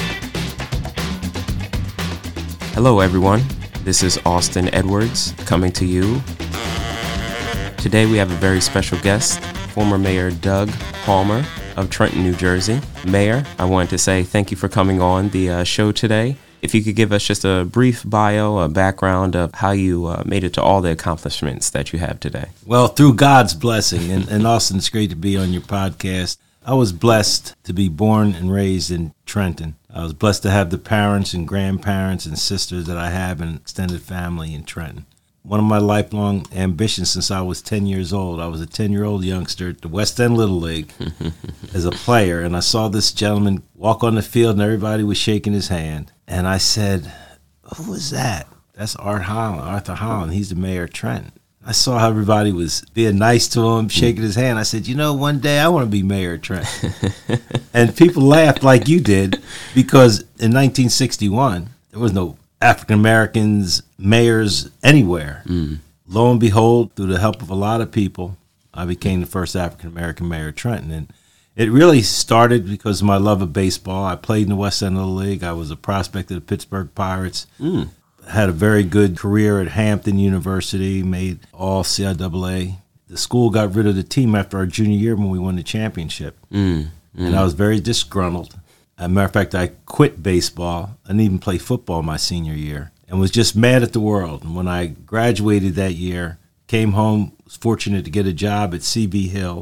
[SPEAKER 9] Hello, everyone. This is Austin Edwards coming to you. Today we have a very special guest, former Mayor Doug Palmer of Trenton, New Jersey. Mayor, I wanted to say thank you for coming on the show today. If you could give us just a brief bio, a background of how you made it to all the accomplishments that you have today.
[SPEAKER 11] Well, through God's blessing, and Austin, it's great to be on your podcast. I was blessed to be born and raised in Trenton. I was blessed to have the parents and grandparents and sisters that I have and extended family in Trenton. one of my lifelong ambitions since I was 10 years old. I was a 10-year-old youngster at the West End Little League as a player, and I saw this gentleman walk on the field, and everybody was shaking his hand. And I said, who is that? That's Arthur Holland. He's the mayor of Trenton. I saw how everybody was being nice to him, shaking his hand. I said, one day I want to be mayor of Trenton. And people laughed like you did, because in 1961, there was no African-Americans, mayors anywhere. Lo and behold, through the help of a lot of people, I became the first African-American mayor of Trenton. And it really started because of my love of baseball. I played in the West End Little League. I was a prospect of the Pittsburgh Pirates. Had a very good career at Hampton University, made all CIAA. The school got rid of the team after our junior year when we won the championship. And I was very disgruntled. As a matter of fact, I quit baseball. I didn't even play football my senior year and was just mad at the world. And when I graduated that year, came home, was fortunate to get a job at CB Hill,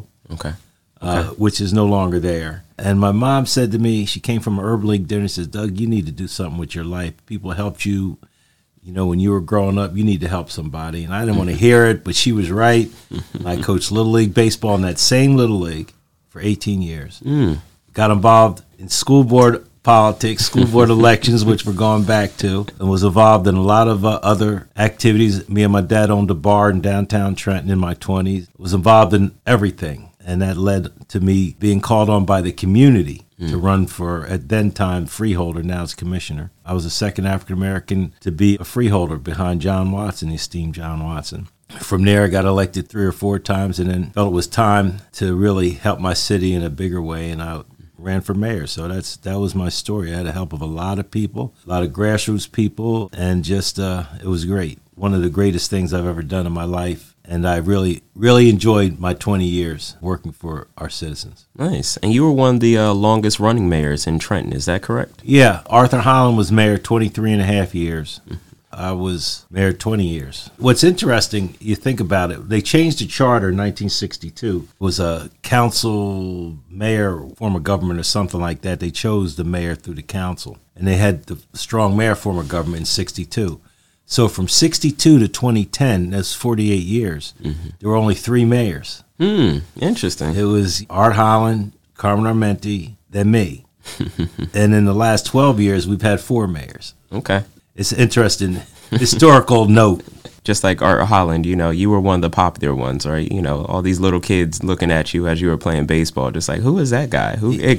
[SPEAKER 11] which is no longer there. And my mom said to me, she came from an Urban League dinner and says, Doug, you need to do something with your life. People helped you. When you were growing up, you need to help somebody. And I didn't want to hear it, but she was right. I coached Little League baseball in that same Little League for 18 years. Got involved in school board politics, school board elections, which we're going back to, and was involved in a lot of other activities. Me and my dad owned a bar in downtown Trenton in my 20s. Was involved in everything. And that led to me being called on by the community to run for, at then time, freeholder, now as commissioner. I was the second African-American to be a freeholder behind John Watson, the esteemed John Watson. From there, I got elected 3 or 4 times and then felt it was time to really help my city in a bigger way, and I ran for mayor. So that was my story. I had the help of a lot of people, a lot of grassroots people, and just it was great. One of the greatest things I've ever done in my life. And I really, really enjoyed my 20 years working for our citizens.
[SPEAKER 9] Nice. And you were one of the longest running mayors in Trenton. Is that correct?
[SPEAKER 11] Yeah. Arthur Holland was mayor 23 and a half years. I was mayor 20 years. What's interesting, you think about it, they changed the charter in 1962. It was a council, mayor, form of government or something like that. They chose the mayor through the council. And they had the strong mayor form of government in 62. So from 62 to 2010, that's 48 years, there were only 3 mayors.
[SPEAKER 9] Interesting.
[SPEAKER 11] It was Art Holland, Carmen Armenti, then me. And in the last 12 years, we've had 4 mayors.
[SPEAKER 9] Okay.
[SPEAKER 11] It's an interesting historical note.
[SPEAKER 9] Just like Art Holland, you were one of the popular ones, right? All these little kids looking at you as you were playing baseball, just like, who is that guy?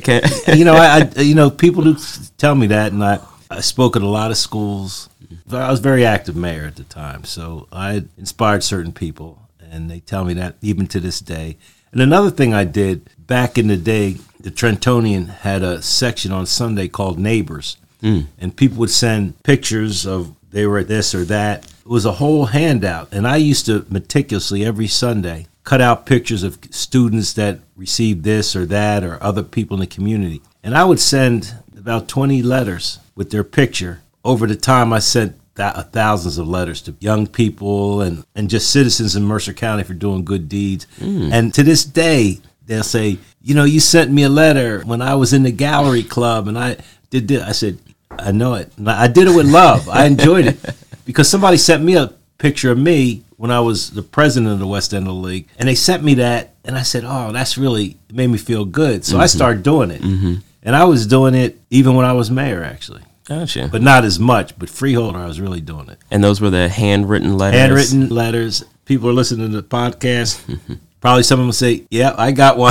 [SPEAKER 11] People do tell me that, and I spoke at a lot of schools. I was a very active mayor at the time, so I inspired certain people, and they tell me that even to this day. And another thing I did, back in the day, the Trentonian had a section on Sunday called Neighbors, and people would send pictures of they were at this or that. It was a whole handout, and I used to meticulously every Sunday cut out pictures of students that received this or that or other people in the community. And I would send about 20 letters with their picture. Over the time, I sent thousands of letters to young people and just citizens in Mercer County for doing good deeds. And to this day, they'll say, you sent me a letter when I was in the gallery club and I did this. I said, I know it. I did it with love. I enjoyed it because somebody sent me a picture of me when I was the president of the West End of the League. And they sent me that. And I said, oh, that's really it made me feel good. So I started doing it. And I was doing it even when I was mayor, actually.
[SPEAKER 9] Gotcha.
[SPEAKER 11] But not as much. But freeholder, I was really doing it.
[SPEAKER 9] And those were the handwritten letters?
[SPEAKER 11] Handwritten letters. People are listening to the podcast. Probably some of them will say, yeah, I got one.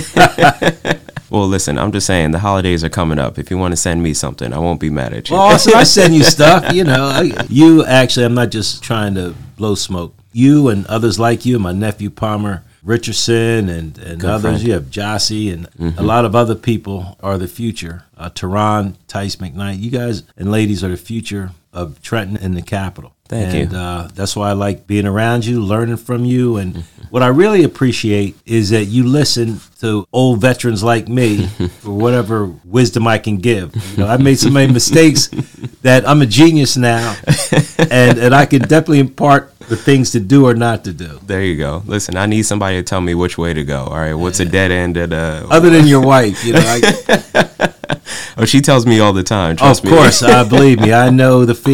[SPEAKER 9] Well, listen, I'm just saying the holidays are coming up. If you want to send me something, I won't be mad at you.
[SPEAKER 11] Well, also, I send you stuff. You actually, I'm not just trying to blow smoke. You and others like you, my nephew Palmer Richardson and others.
[SPEAKER 9] Friend.
[SPEAKER 11] You have Jossie and a lot of other people are the future. Tehran, Tice McKnight, you guys and ladies are the future of Trenton and the capital.
[SPEAKER 9] Thank you.
[SPEAKER 11] That's why I like being around you, learning from you. And what I really appreciate is that you listen to old veterans like me for whatever wisdom I can give. I've made so many mistakes that I'm a genius now, and I can definitely impart the things to do or not to do.
[SPEAKER 9] There you go. Listen, I need somebody to tell me which way to go. All right, what's a dead end at
[SPEAKER 11] other than your wife,
[SPEAKER 9] Oh, she tells me all the time. Trust me.
[SPEAKER 11] Of course, believe me, I know the feeling.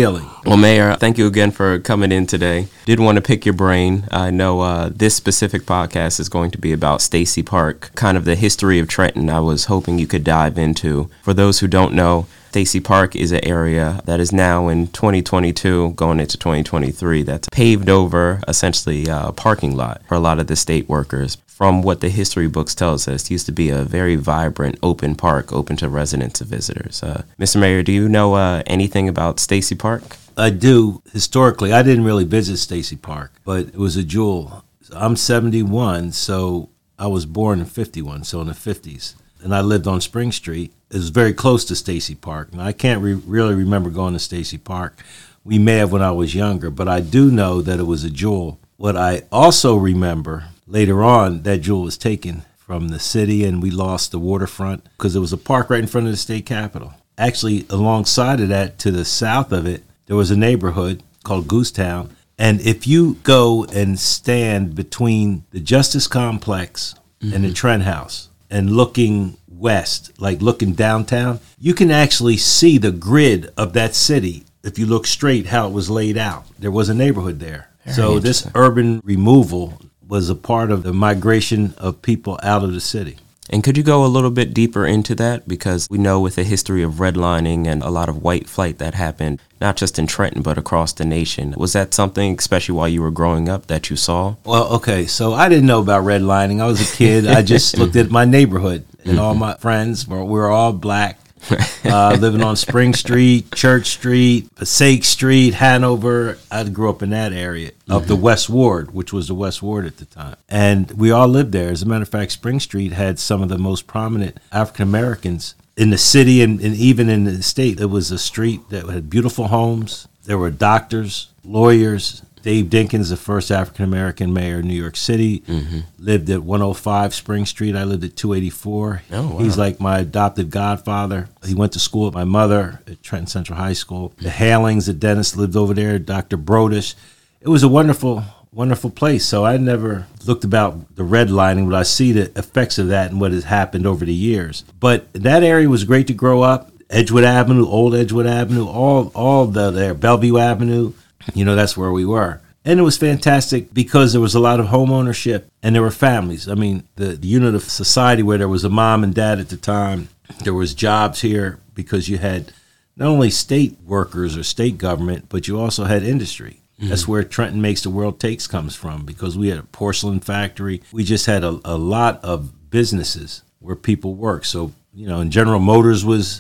[SPEAKER 9] Well, Mayor, thank you again for coming in today. Did want to pick your brain. I know this specific podcast is going to be about Stacey Park, kind of the history of Trenton. I was hoping you could dive into. For those who don't know, Stacey Park is an area that is now in 2022, going into 2023, that's paved over essentially a parking lot for a lot of the state workers. From what the history books tells us, it used to be a very vibrant, open park, open to residents and visitors. Mr. Mayor, do you know anything about Stacey Park?
[SPEAKER 11] I do. Historically, I didn't really visit Stacey Park, but it was a jewel. I'm 71, so I was born in 51, so in the 50s. And I lived on Spring Street. It was very close to Stacey Park. Now, I can't really remember going to Stacey Park. We may have when I was younger, but I do know that it was a jewel. What I also remember, later on, that jewel was taken from the city and we lost the waterfront because there was a park right in front of the state capitol. Actually, alongside of that, to the south of it, there was a neighborhood called Goosetown. And if you go and stand between the Justice Complex and the Trent House and looking west, like looking downtown, you can actually see the grid of that city. If you look straight, how it was laid out. There was a neighborhood there. So this urban removal was a part of the migration of people out of the city.
[SPEAKER 9] And could you go a little bit deeper into that? Because we know with the history of redlining and a lot of white flight that happened, not just in Trenton, but across the nation. Was that something, especially while you were growing up, that you saw?
[SPEAKER 11] Well, okay, so I didn't know about redlining. I was a kid. I just looked at my neighborhood, and all my friends were all black. Living on Spring Street, Church Street, Passaic Street, Hanover. I grew up in that area of the West Ward, which was the West Ward at the time. And we all lived there. As a matter of fact, Spring Street had some of the most prominent African Americans in the city and even in the state. It was a street that had beautiful homes. There were doctors, lawyers. Dave Dinkins, the first African-American mayor of New York City, lived at 105 Spring Street. I lived at 284.
[SPEAKER 9] Oh, wow.
[SPEAKER 11] He's like my adopted godfather. He went to school with my mother at Trenton Central High School. The Halings, the dentist, lived over there, Dr. Brodish. It was a wonderful, wonderful place. So I never looked about the redlining, but I see the effects of that and what has happened over the years. But that area was great to grow up. Edgewood Avenue, Old Edgewood Avenue, all there, Bellevue Avenue. That's where we were. And it was fantastic because there was a lot of home ownership and there were families. I mean, the unit of society where there was a mom and dad at the time, there was jobs here because you had not only state workers or state government, but you also had industry. That's where Trenton Makes the World Takes comes from because we had a porcelain factory. We just had a lot of businesses where people worked. So, and General Motors was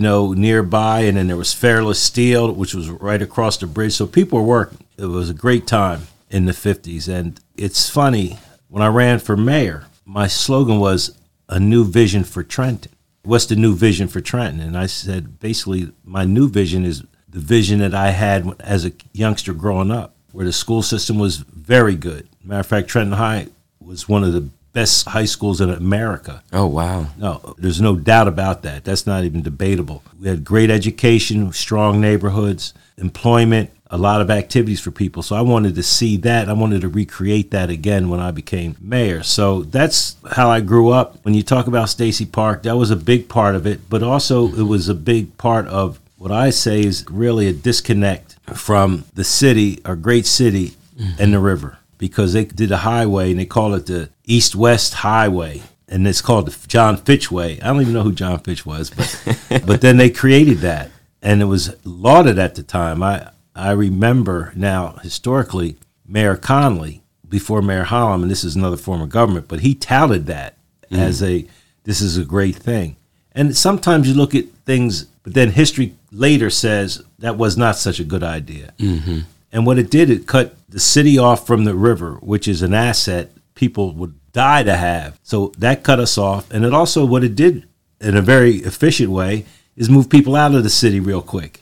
[SPEAKER 11] nearby, and then there was Fairless Steel, which was right across the bridge. So people were working. It was a great time in the 50s. And it's funny, when I ran for mayor, my slogan was a new vision for Trenton. What's the new vision for Trenton? And I said, basically, my new vision is the vision that I had as a youngster growing up, where the school system was very good. Matter of fact, Trenton High was one of the best high schools in America.
[SPEAKER 9] Oh, wow.
[SPEAKER 11] No, there's no doubt about that. That's not even debatable. We had great education, strong neighborhoods, employment, a lot of activities for people. So I wanted to see that. I wanted to recreate that again when I became mayor. So that's how I grew up. When you talk about Stacey Park, that was a big part of it, but also it was a big part of what I say is really a disconnect from the city, our great city, and the river. Because they did a highway and they call it the East-West Highway, and it's called the John Fitch Way. I don't even know who John Fitch was, but then they created that, and it was lauded at the time. I remember now, historically, Mayor Conley, before Mayor Hallam, and this is another form of government, but he touted that as this is a great thing. And sometimes you look at things, but then history later says that was not such a good idea. And what it did, it cut the city off from the river, which is an asset people would die to have. So that cut us off. And it also, what it did in a very efficient way, is move people out of the city real quick.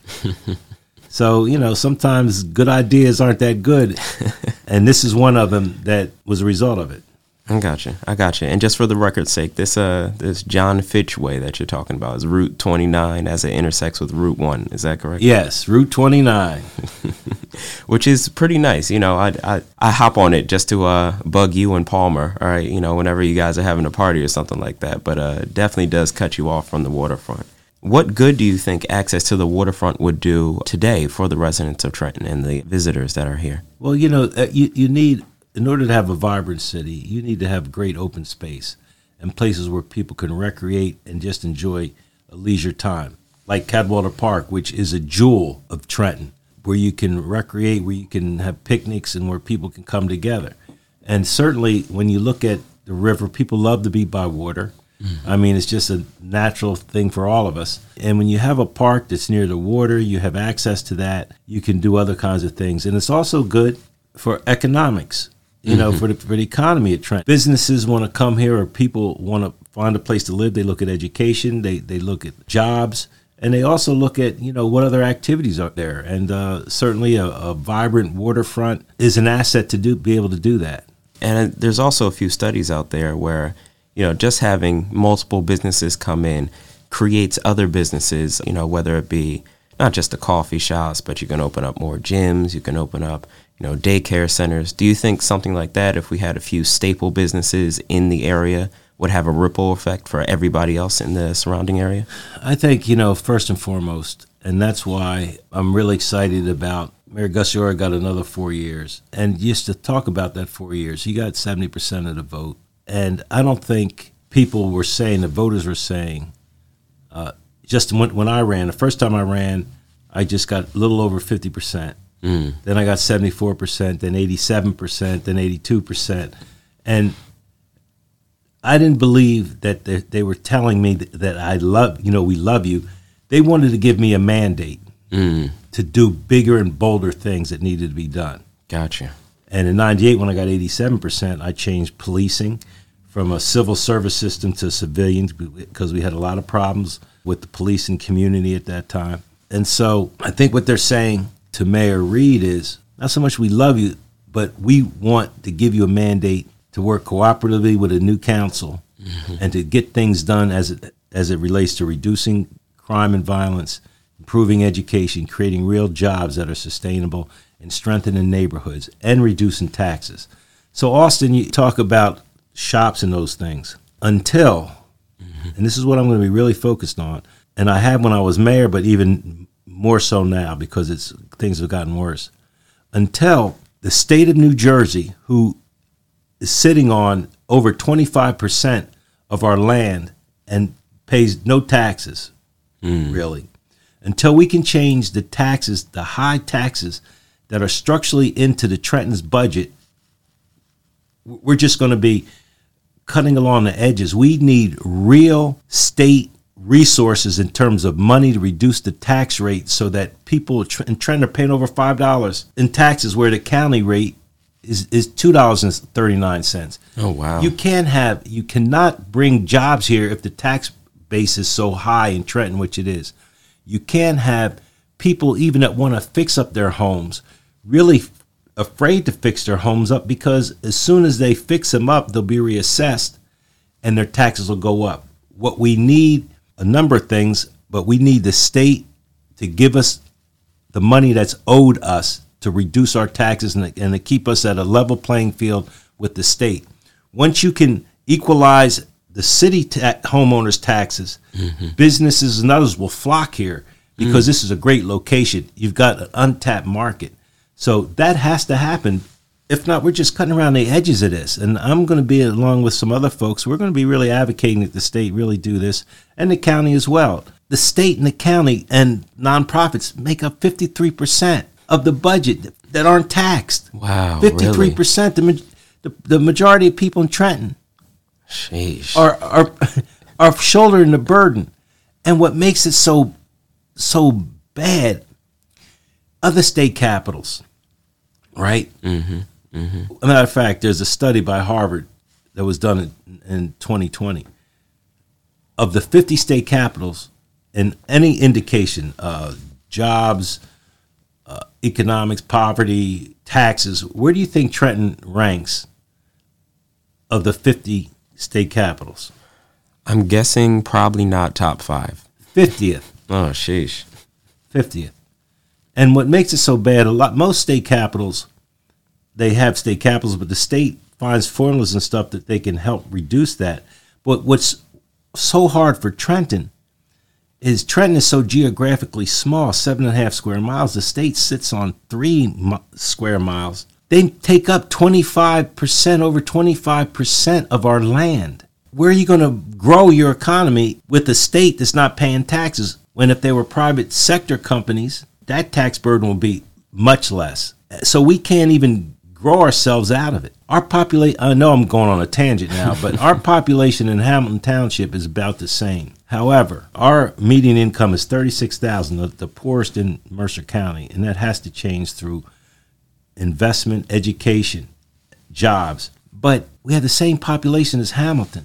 [SPEAKER 11] So, sometimes good ideas aren't that good. And this is one of them that was a result of it.
[SPEAKER 9] I got you. And just for the record's sake, this John Fitch Way that you're talking about is Route 29 as it intersects with Route 1. Is that correct?
[SPEAKER 11] Yes, Route 29.
[SPEAKER 9] Which is pretty nice. I hop on it just to bug you and Palmer, all right, whenever you guys are having a party or something like that. But definitely does cut you off from the waterfront. What good do you think access to the waterfront would do today for the residents of Trenton and the visitors that are here?
[SPEAKER 11] Well, you need, in order to have a vibrant city, you need to have great open space and places where people can recreate and just enjoy a leisure time. Like Cadwallader Park, which is a jewel of Trenton, where you can recreate, where you can have picnics, and where people can come together. And certainly, when you look at the river, people love to be by water. I mean, it's just a natural thing for all of us. And when you have a park that's near the water, you have access to that, you can do other kinds of things. And it's also good for economics, for the economy at Trenton. Businesses want to come here, or people want to find a place to live. They look at education, they look at jobs, and they also look at, what other activities are there. And certainly a vibrant waterfront is an asset to be able to do that.
[SPEAKER 9] And there's also a few studies out there where just having multiple businesses come in creates other businesses, whether it be not just the coffee shops, but you can open up more gyms, you can open up, daycare centers. Do you think something like that, if we had a few staple businesses in the area, would have a ripple effect for everybody else in the surrounding area?
[SPEAKER 11] I think, first and foremost, and that's why I'm really excited about Mayor Gus Yora got another 4 years. And just to talk about that 4 years, he got 70% of the vote. And I don't think people were saying, the voters were saying, just when I ran, the first time I ran, I just got a little over 50%. Then I got 74%, then 87%, then 82%. And I didn't believe that they were telling me that I love, we love you. They wanted to give me a mandate to do bigger and bolder things that needed to be done.
[SPEAKER 9] Gotcha.
[SPEAKER 11] And in 98, when I got 87%, I changed policing from a civil service system to civilians because we had a lot of problems with the policing community at that time. And so I think what they're saying to Mayor Reed is, not so much we love you, but we want to give you a mandate to work cooperatively with a new council and to get things done as it relates to reducing crime and violence, improving education, creating real jobs that are sustainable, and strengthening neighborhoods and reducing taxes. So Austin, you talk about shops and those things until, and this is what I'm going to be really focused on, and I have when I was mayor, but even more so now because things have gotten worse, until the state of New Jersey, who is sitting on over 25% of our land and pays no taxes, really, until we can change the taxes, the high taxes that are structurally into the Trenton's budget, we're just going to be cutting along the edges. We need real state resources in terms of money to reduce the tax rate so that people in Trenton are paying over $5 in taxes, where the county rate is $2.39.
[SPEAKER 9] Oh, wow.
[SPEAKER 11] You cannot bring jobs here if the tax base is so high in Trenton, which it is. You can't have people even that want to fix up their homes really afraid to fix their homes up, because as soon as they fix them up, they'll be reassessed and their taxes will go up. What we need, a number of things, but we need the state to give us the money that's owed us to reduce our taxes and to keep us at a level playing field with the state. Once you can equalize the city homeowners' taxes, businesses and others will flock here because this is a great location. You've got an untapped market. So that has to happen. If not, we're just cutting around the edges of this. And I'm going to be, along with some other folks, we're going to be really advocating that the state really do this, and the county as well. The state and the county and nonprofits make up 53% of the budget that aren't taxed.
[SPEAKER 9] Wow,
[SPEAKER 11] 53%. Really? The majority of people in Trenton are shouldering the burden. And what makes it so bad, other state capitals, right? As a matter of fact, there's a study by Harvard that was done in 2020 of the 50 state capitals, and any indication, jobs, economics, poverty, taxes. Where do you think Trenton ranks of the 50 state capitals?
[SPEAKER 9] I'm guessing probably not top 5.
[SPEAKER 11] 50th.
[SPEAKER 9] Oh, sheesh.
[SPEAKER 11] 50th. And what makes it so bad, most state capitals, they have state capitals, but the state finds formulas and stuff that they can help reduce that. But what's so hard for Trenton is Trenton is so geographically small, 7.5 square miles. The state sits on 3 square miles. They take up 25%, over 25% of our land. Where are you going to grow your economy with a state that's not paying taxes? When if they were private sector companies, that tax burden will be much less. So we can't even grow ourselves out of it. Our population, I know I'm going on a tangent now, but our population in Hamilton Township is about the same. However, our median income is $36,000, the poorest in Mercer County, and that has to change through investment, education, jobs. But we have the same population as Hamilton,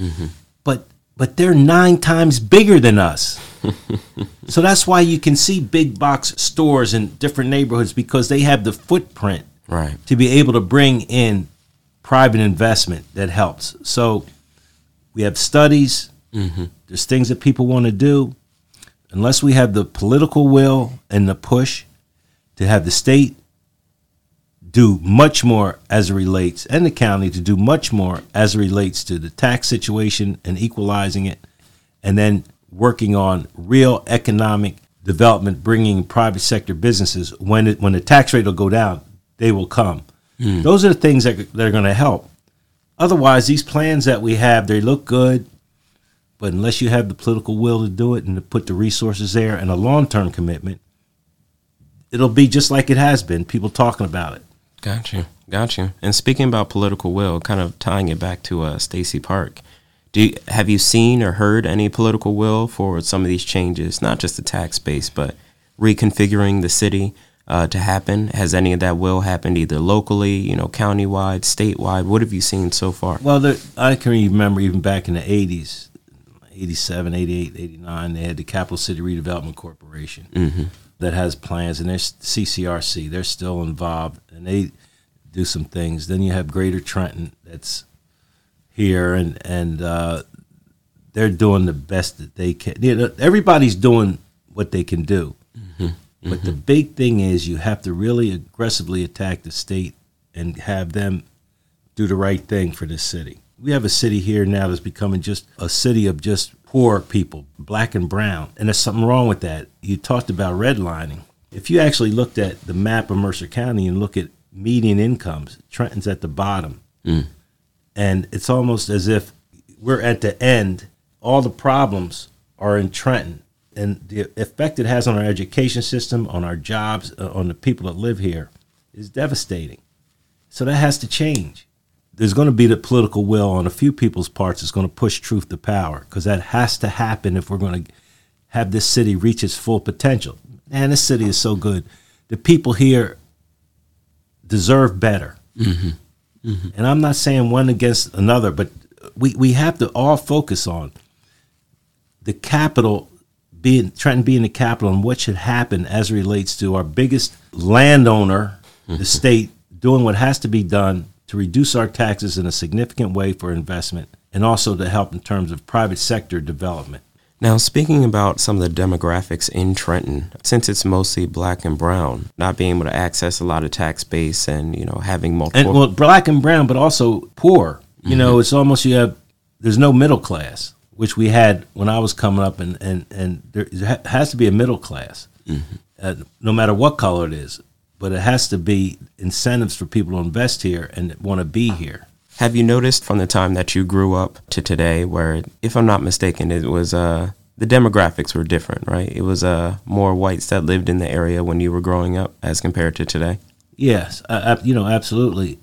[SPEAKER 11] but they're 9 times bigger than us. So that's why you can see big box stores in different neighborhoods, because they have the footprint to be able to bring in private investment that helps. So we have studies. There's things that people want to do. Unless we have the political will and the push to have the state do much more as it relates, and the county to do much more as it relates to the tax situation and equalizing it, and then working on real economic development, bringing private sector businesses. When the tax rate will go down, they will come. Those are the things that are going to help. Otherwise, these plans that we have, they look good, but unless you have the political will to do it and to put the resources there and a long-term commitment, it'll be just like it has been, people talking about it.
[SPEAKER 9] Got you. And speaking about political will, kind of tying it back to Stacey Park, have you seen or heard any political will for some of these changes, not just the tax base, but reconfiguring the city to happen? Has any of that will happened either locally, countywide, statewide? What have you seen so far?
[SPEAKER 11] Well, I can remember even back in the 80s, 87, 88, 89, they had the Capital City Redevelopment Corporation that has plans, and there's CCRC. They're still involved, and they do some things. Then you have Greater Trenton that's here, and they're doing the best that they can. Everybody's doing what they can do. But the big thing is you have to really aggressively attack the state and have them do the right thing for this city. We have a city here now that's becoming just a city of just poor people, black and brown, and there's something wrong with that. You talked about redlining. If you actually looked at the map of Mercer County and look at median incomes, Trenton's at the bottom. And it's almost as if we're at the end. All the problems are in Trenton. And the effect it has on our education system, on our jobs, on the people that live here is devastating. So that has to change. There's going to be the political will on a few people's parts that's going to push truth to power, because that has to happen if we're going to have this city reach its full potential. Man, this city is so good. The people here deserve better. And I'm not saying one against another, but we have to all focus on the capital, Trenton being the capital, and what should happen as it relates to our biggest landowner, the state, doing what has to be done to reduce our taxes in a significant way for investment, and also to help in terms of private sector development.
[SPEAKER 9] Now, speaking about some of the demographics in Trenton, since it's mostly black and brown, not being able to access a lot of tax base and, having multiple...
[SPEAKER 11] And, well, black and brown, but also poor. It's almost there's no middle class, which we had when I was coming up, and there has to be a middle class, no matter what color it is. But it has to be incentives for people to invest here and want to be here.
[SPEAKER 9] Have you noticed from the time that you grew up to today where, if I'm not mistaken, it was the demographics were different, right? It was more whites that lived in the area when you were growing up as compared to today?
[SPEAKER 11] Yes, absolutely.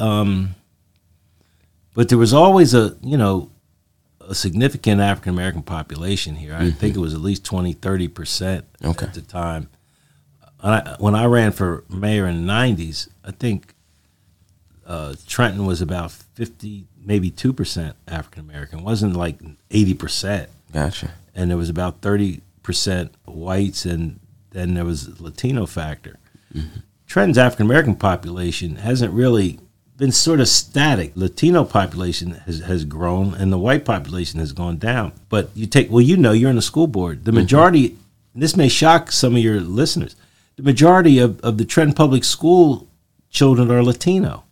[SPEAKER 11] But there was always a significant African-American population here. I think it was at least 30% at the time. When I ran for mayor in the 90s, I think Trenton was about 50, maybe 2% African-American. It wasn't like 80%.
[SPEAKER 9] Gotcha.
[SPEAKER 11] And there was about 30% whites, and then there was a Latino factor. Trenton's African-American population hasn't really been sort of static. Latino population has grown, and the white population has gone down. But you're in the school board. The majority, this may shock some of your listeners, the majority of the Trenton Public School children are Latino.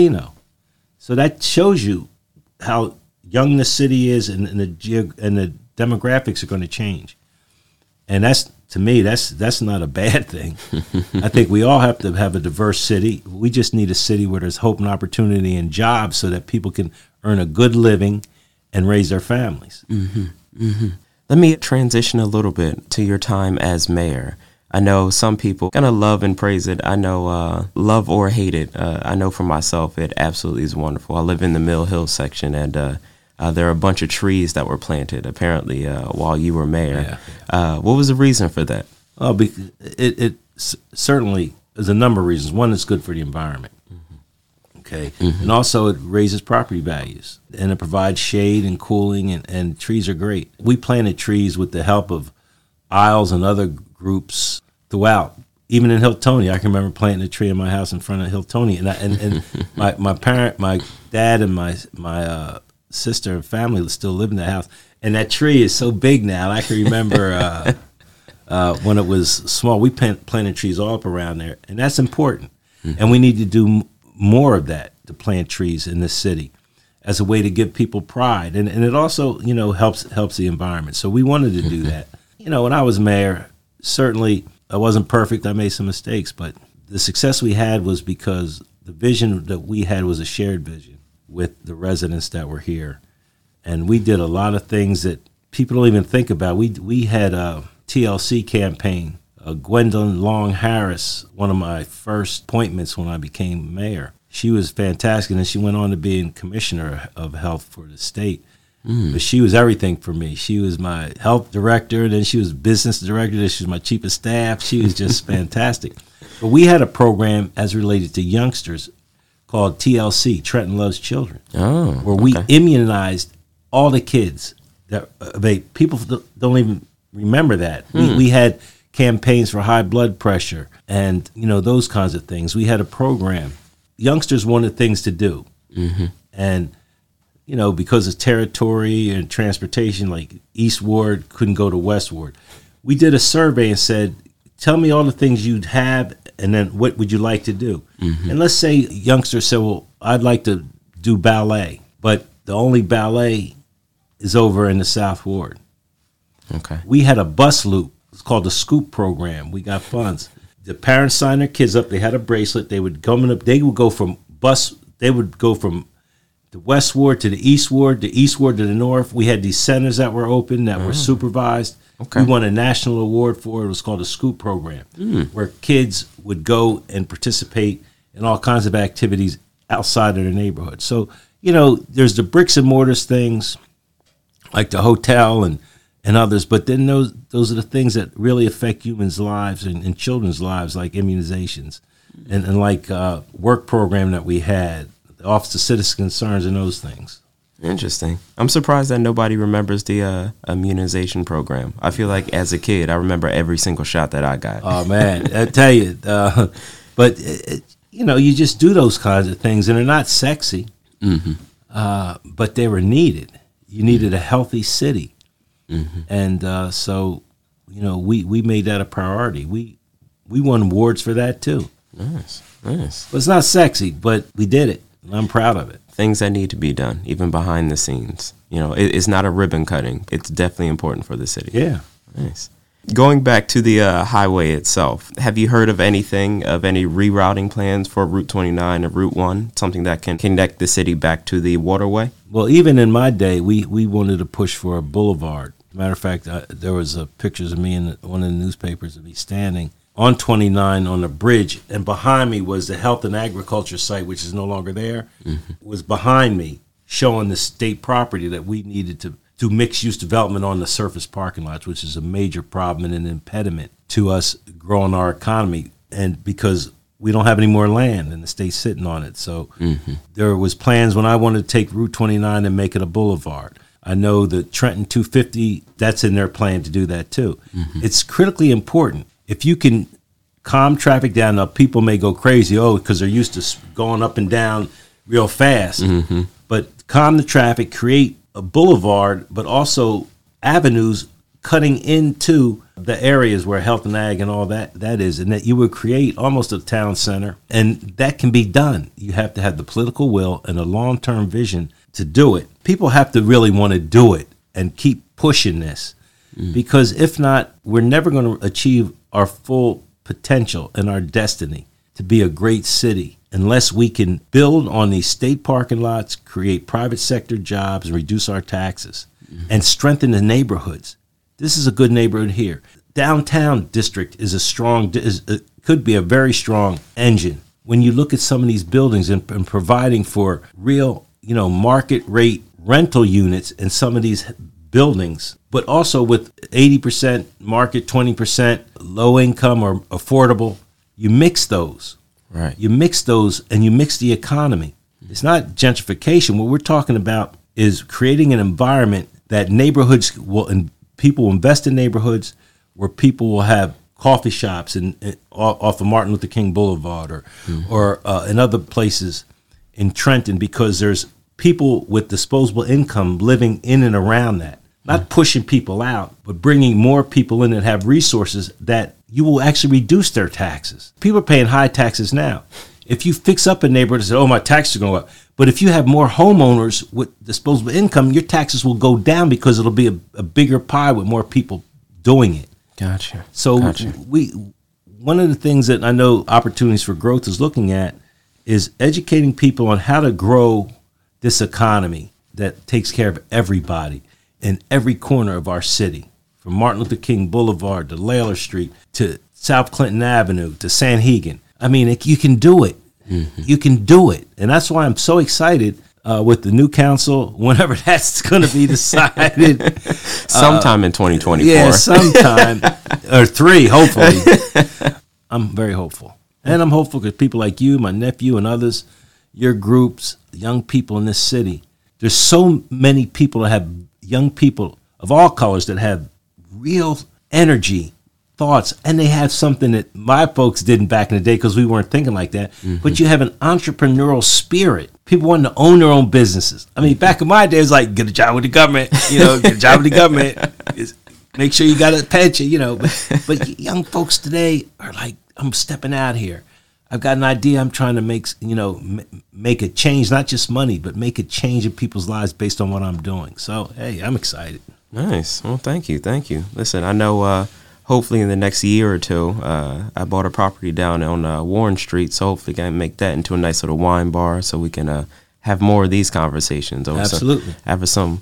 [SPEAKER 11] So that shows you how young the city is, and the demographics are going to change. And that's, to me, that's not a bad thing. I think we all have to have a diverse city. We just need a city where there's hope and opportunity and jobs so that people can earn a good living and raise their families.
[SPEAKER 9] Let me transition a little bit to your time as mayor. I know some people kind of love and praise it. I know love or hate it. I know for myself, it absolutely is wonderful. I live in the Mill Hill section, and there are a bunch of trees that were planted, apparently, while you were mayor. Yeah. What was the reason for that?
[SPEAKER 11] Oh, it certainly is a number of reasons. One, it's good for the environment. Okay. And also it raises property values, and it provides shade and cooling, and trees are great. We planted trees with the help of Isles and other groups throughout. Even in Hiltonia, I can remember planting a tree in my house in front of Hiltonia, and my dad and my sister and family still live in the house, and that tree is so big now. I can remember when it was small. We planted trees all up around there, and that's important. And we need to do more of that, to plant trees in this city as a way to give people pride, and it also helps the environment. So we wanted to do that. When I was mayor, certainly I wasn't perfect. I made some mistakes, but the success we had was because the vision that we had was a shared vision with the residents that were here. And we did a lot of things that people don't even think about. We had a TLC campaign. Gwendolyn Long Harris, one of my first appointments when I became mayor. She was fantastic, and she went on to being commissioner of health for the state. But she was everything for me. She was my health director, then she was business director, then she was my chief of staff. She was just fantastic. But we had a program as related to youngsters called TLC, Trenton Loves Children, where we immunized all the kids. People don't even remember that. We had campaigns for high blood pressure and those kinds of things. We had a program. Youngsters wanted things to do, and because of territory and transportation, like East Ward couldn't go to West Ward. We did a survey and said, tell me all the things you'd have, and then what would you like to do? And let's say youngsters said, well, I'd like to do ballet, but the only ballet is over in the South Ward.
[SPEAKER 9] Okay.
[SPEAKER 11] We had a bus loop. It's called the Scoop program. We got funds. The parents signed their kids up. They had a bracelet. They would go from the West Ward to the East Ward to the North. We had these centers that were open, that were supervised. Okay. We won a national award for it. It was called the Scoop program, where kids would go and participate in all kinds of activities outside of their neighborhood. So, there's the bricks and mortars things, like the hotel and others, but then those are the things that really affect humans' lives and children's lives, like immunizations and like work program that we had, the Office of Citizen Concerns and those things.
[SPEAKER 9] Interesting. I'm surprised that nobody remembers the immunization program. I feel like as a kid, I remember every single shot that I got.
[SPEAKER 11] Oh, man, I tell you. But, you just do those kinds of things, and they're not sexy, but they were needed. You needed a healthy city. And so, we made that a priority. We won awards for that, too.
[SPEAKER 9] Nice.
[SPEAKER 11] But it's not sexy, but we did it. And I'm proud of it.
[SPEAKER 9] Things that need to be done, even behind the scenes. It's not a ribbon cutting. It's definitely important for the city.
[SPEAKER 11] Yeah.
[SPEAKER 9] Nice. Going back to the highway itself, have you heard of any rerouting plans for Route 29 or Route 1, something that can connect the city back to the waterway?
[SPEAKER 11] Well, even in my day, we wanted to push for a boulevard. Matter of fact, there was pictures of me in one of the newspapers of me standing on 29 on the bridge, and behind me was the health and agriculture site, which is no longer there. Was behind me, showing the state property that we needed to do mixed-use development on the surface parking lots, which is a major problem and an impediment to us growing our economy, and because we don't have any more land and the state's sitting on it. So there was plans when I wanted to take Route 29 and make it a boulevard. I know the Trenton 250, that's in their plan to do that too. It's critically important. If you can calm traffic down, now people may go crazy, because they're used to going up and down real fast. But calm the traffic, create a boulevard, but also avenues cutting into the areas where health and ag and all that is, and that you would create almost a town center. And that can be done. You have to have the political will and a long-term vision to do it. People have to really want to do it and keep pushing this. Because if not, we're never going to achieve our full potential and our destiny to be a great city unless we can build on these state parking lots, create private sector jobs, reduce our taxes, and strengthen the neighborhoods. This is a good neighborhood here. Downtown district is could be a very strong engine. When you look at some of these buildings and providing for real, market rate rental units in some of these buildings, but also with 80% market, 20% low income or affordable, you mix those.
[SPEAKER 9] Right.
[SPEAKER 11] You mix those and you mix the economy. It's not gentrification. What we're talking about is creating an environment that neighborhoods will, and people will invest in neighborhoods where people will have coffee shops off of Martin Luther King Boulevard or in other places in Trenton, because there's people with disposable income living in and around that. Not pushing people out, but bringing more people in that have resources that you will actually reduce their taxes. People are paying high taxes now. If you fix up a neighborhood and say, oh, my taxes are going up. But if you have more homeowners with disposable income, your taxes will go down because it'll be a bigger pie with more people doing it.
[SPEAKER 9] Gotcha.
[SPEAKER 11] So one of the things that I know Opportunities for Growth is looking at is educating people on how to grow this economy that takes care of everybody in every corner of our city, from Martin Luther King Boulevard to Layler Street to South Clinton Avenue to Sanhegan. I mean, you can do it. You can do it. And that's why I'm so excited with the new council, whenever that's going to be decided.
[SPEAKER 9] Sometime in 2024.
[SPEAKER 11] Yeah, sometime. Or 3, hopefully. I'm very hopeful. And I'm hopeful because people like you, my nephew, and others, your groups, young people in this city, there's so many people that have, young people of all colors that have real energy, thoughts, and they have something that my folks didn't back in the day because we weren't thinking like that. But you have an entrepreneurial spirit. People wanting to own their own businesses. I mean, back in my day, it was like, get a job with the government, get a job with the government. Make sure you got a pension, But young folks today are like, I'm stepping out here. I've got an idea. I'm trying to make a change, not just money, but make a change in people's lives based on what I'm doing. So, hey, I'm excited.
[SPEAKER 9] Nice. Well, thank you. Listen, I know hopefully in the next year or two, I bought a property down on Warren Street, so hopefully I can make that into a nice little wine bar so we can have more of these conversations.
[SPEAKER 11] Absolutely.
[SPEAKER 9] Have some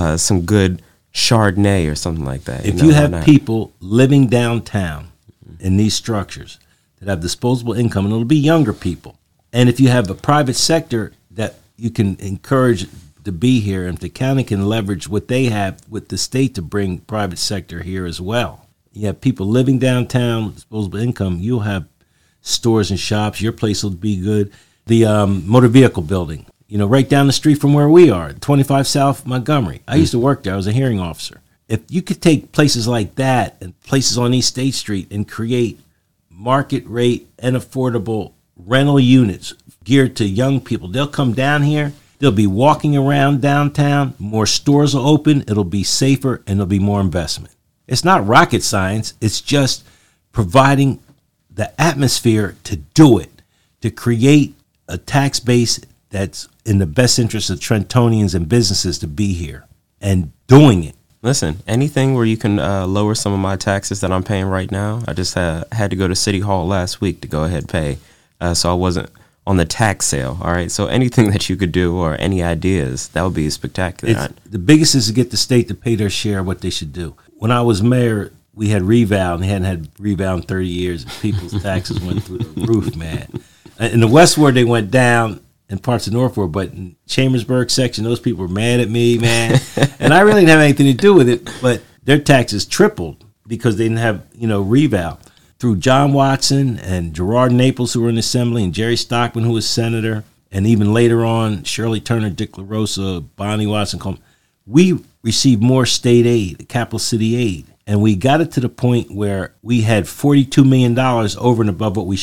[SPEAKER 9] good Chardonnay or something like that.
[SPEAKER 11] If you have people living downtown in these structures that have disposable income, and it'll be younger people. And if you have a private sector that you can encourage to be here, and if the county can leverage what they have with the state to bring private sector here as well. You have people living downtown with disposable income, you'll have stores and shops, your place will be good. The motor vehicle building, right down the street from where we are, 25 South Montgomery. I used to work there, I was a hearing officer. If you could take places like that and places on East State Street and create market rate and affordable rental units geared to young people. They'll come down here. They'll be walking around downtown. More stores will open. It'll be safer and there'll be more investment. It's not rocket science. It's just providing the atmosphere to do it, to create a tax base that's in the best interest of Trentonians and businesses to be here and doing it.
[SPEAKER 9] Listen, anything where you can lower some of my taxes that I'm paying right now. I just had to go to City Hall last week to go ahead and pay. So I wasn't on the tax sale. All right. So anything that you could do or any ideas, that would be spectacular.
[SPEAKER 11] The biggest is to get the state to pay their share of what they should do. When I was mayor, we had reval, and they hadn't had reval in 30 years. And people's taxes went through the roof, man. In the West Ward, they went down. In parts of North Ward, but in Chambersburg section, those people were mad at me, man. And I really didn't have anything to do with it, but their taxes tripled because they didn't have, reval. Through John Watson and Gerard Naples, who were in the Assembly, and Jerry Stockman, who was senator, and even later on, Shirley Turner, Dick LaRosa, Bonnie Watson, we received more state aid, capital city aid. And we got it to the point where we had $42 million over and above what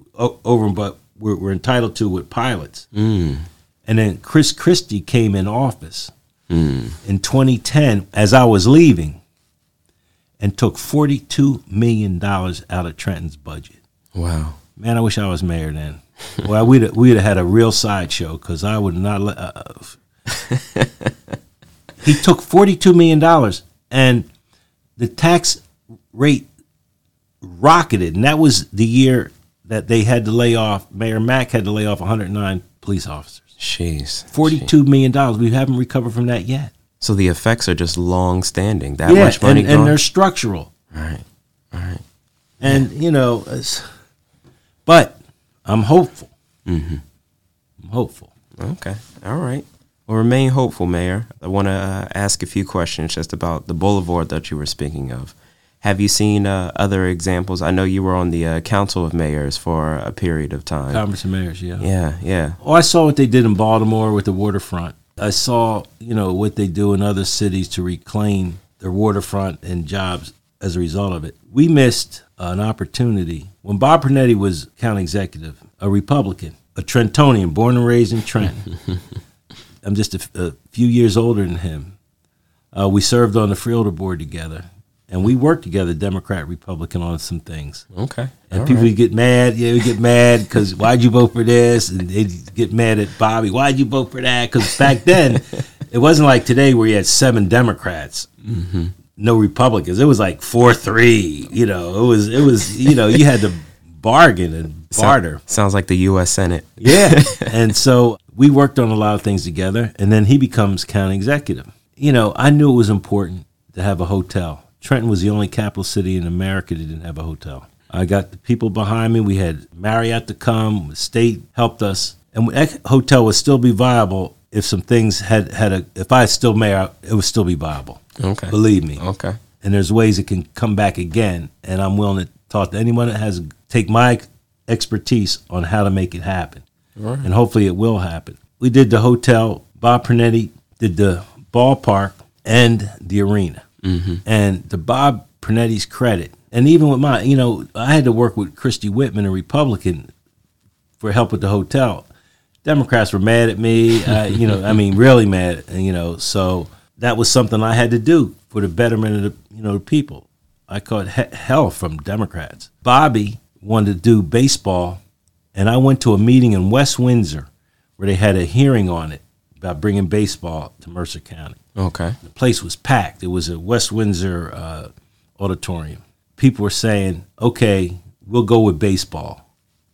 [SPEAKER 11] we're entitled to with pilots. And then Chris Christie came in office in 2010 as I was leaving and took $42 million out of Trenton's budget.
[SPEAKER 9] Wow.
[SPEAKER 11] Man, I wish I was mayor then. Well, we'd have had a real sideshow because I would not he took $42 million And the tax rate rocketed, and that was the year that they had to lay off, Mayor Mack had to lay off 109 police officers.
[SPEAKER 9] Jeez.
[SPEAKER 11] $42 million. We haven't recovered from that yet.
[SPEAKER 9] So the effects are just long-standing. That much money gone?
[SPEAKER 11] And they're structural.
[SPEAKER 9] All right.
[SPEAKER 11] And, but I'm hopeful.
[SPEAKER 9] Mm-hmm.
[SPEAKER 11] I'm hopeful.
[SPEAKER 9] Okay. All right. Well, remain hopeful, Mayor. I want to ask a few questions just about the boulevard that you were speaking of. Have you seen other examples? I know you were on the Council of Mayors for a period of time.
[SPEAKER 11] Conference of Mayors, yeah.
[SPEAKER 9] Yeah.
[SPEAKER 11] Oh, I saw what they did in Baltimore with the waterfront. I saw, what they do in other cities to reclaim their waterfront and jobs as a result of it. We missed an opportunity. When Bob Pernetti was county executive, a Republican, a Trentonian, born and raised in Trenton. I'm just a few years older than him. We served on the Freeholder Board together. And we worked together, Democrat, Republican, on some things.
[SPEAKER 9] Okay.
[SPEAKER 11] And people would get mad. Yeah, we get mad because why'd you vote for this? And they'd get mad at Bobby. Why'd you vote for that? Because back then, it wasn't like today where you had 7 Democrats, no Republicans. It was like 4-3. It was. You had to bargain and barter.
[SPEAKER 9] Sounds like the U.S. Senate.
[SPEAKER 11] Yeah. And so we worked on a lot of things together. And then he becomes county executive. I knew it was important to have a hotel. Trenton was the only capital city in America that didn't have a hotel. I got the people behind me. We had Marriott to come. The state helped us. And that hotel would still be viable if some things if I was still mayor, it would still be viable.
[SPEAKER 9] Okay.
[SPEAKER 11] Believe me.
[SPEAKER 9] Okay.
[SPEAKER 11] And there's ways it can come back again. And I'm willing to talk to anyone that take my expertise on how to make it happen.
[SPEAKER 9] Right.
[SPEAKER 11] And hopefully it will happen. We did the hotel. Bob Pernetti did the ballpark and the arena. Mm-hmm. And to Bob Pernetti's credit, and even with I had to work with Christy Whitman, a Republican, for help with the hotel. Democrats were mad at me, really mad, so that was something I had to do for the betterment of the people. I caught hell from Democrats. Bobby wanted to do baseball, and I went to a meeting in West Windsor where they had a hearing on it about bringing baseball to Mercer County.
[SPEAKER 9] Okay.
[SPEAKER 11] The place was packed. It was a West Windsor auditorium. People were saying, okay, we'll go with baseball,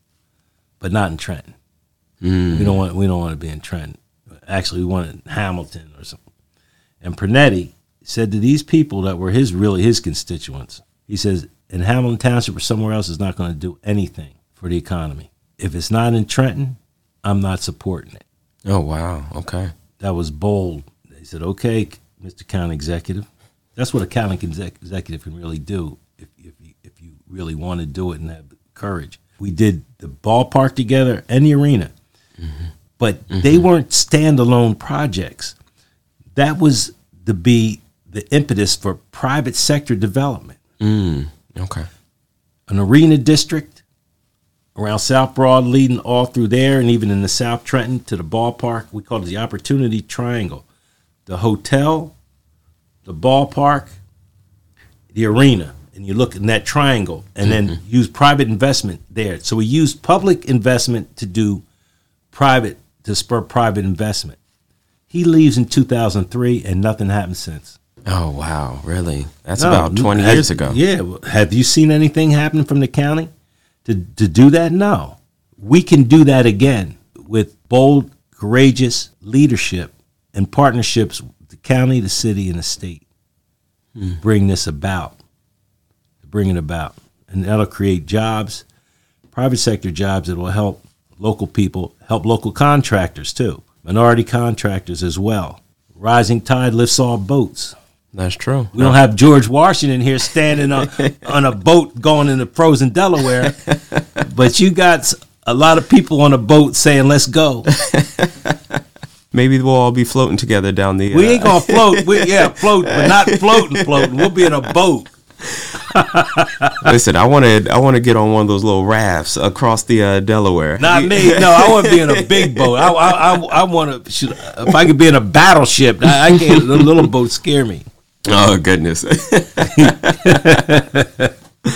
[SPEAKER 11] but not in Trenton. We don't want to be in Trenton. Actually, we want it in Hamilton or something. And Pernetti said to these people that were his constituents, he says, in Hamilton Township or somewhere else is not going to do anything for the economy. If it's not in Trenton, I'm not supporting it.
[SPEAKER 9] Oh, wow. Okay.
[SPEAKER 11] That was bold. They said, okay, Mr. County Executive. That's what a county executive can really do if you really want to do it and have the courage. We did the ballpark together and the arena. Mm-hmm. But they weren't standalone projects. That was to be the impetus for private sector development.
[SPEAKER 9] Okay.
[SPEAKER 11] An arena district around South Broad leading all through there and even in the South Trenton to the ballpark. We call it the Opportunity Triangle. The hotel, the ballpark, the arena. And you look in that triangle and then use private investment there. So we used public investment to spur private investment. He leaves in 2003 and nothing happened since.
[SPEAKER 9] Oh, wow. Really? That's about 20 years ago.
[SPEAKER 11] Yeah. Have you seen anything happen from the county to do that? No. We can do that again with bold, courageous leadership and partnerships with the county, the city, and the state. Bring it about. And that'll create jobs, private sector jobs that will help local people, help local contractors too, minority contractors as well. Rising tide lifts all boats.
[SPEAKER 9] That's true.
[SPEAKER 11] We don't have George Washington here standing on a boat going into frozen Delaware, but you got a lot of people on a boat saying, let's go.
[SPEAKER 9] Maybe we'll all be floating together down the...
[SPEAKER 11] We ain't going to float. Float, but not floating. We'll be in a boat.
[SPEAKER 9] Listen, I want to get on one of those little rafts across the Delaware.
[SPEAKER 11] Not me. No, I want to be in a big boat. I want to. If I could be in a battleship, I can't. The little boats scare me.
[SPEAKER 9] Oh goodness.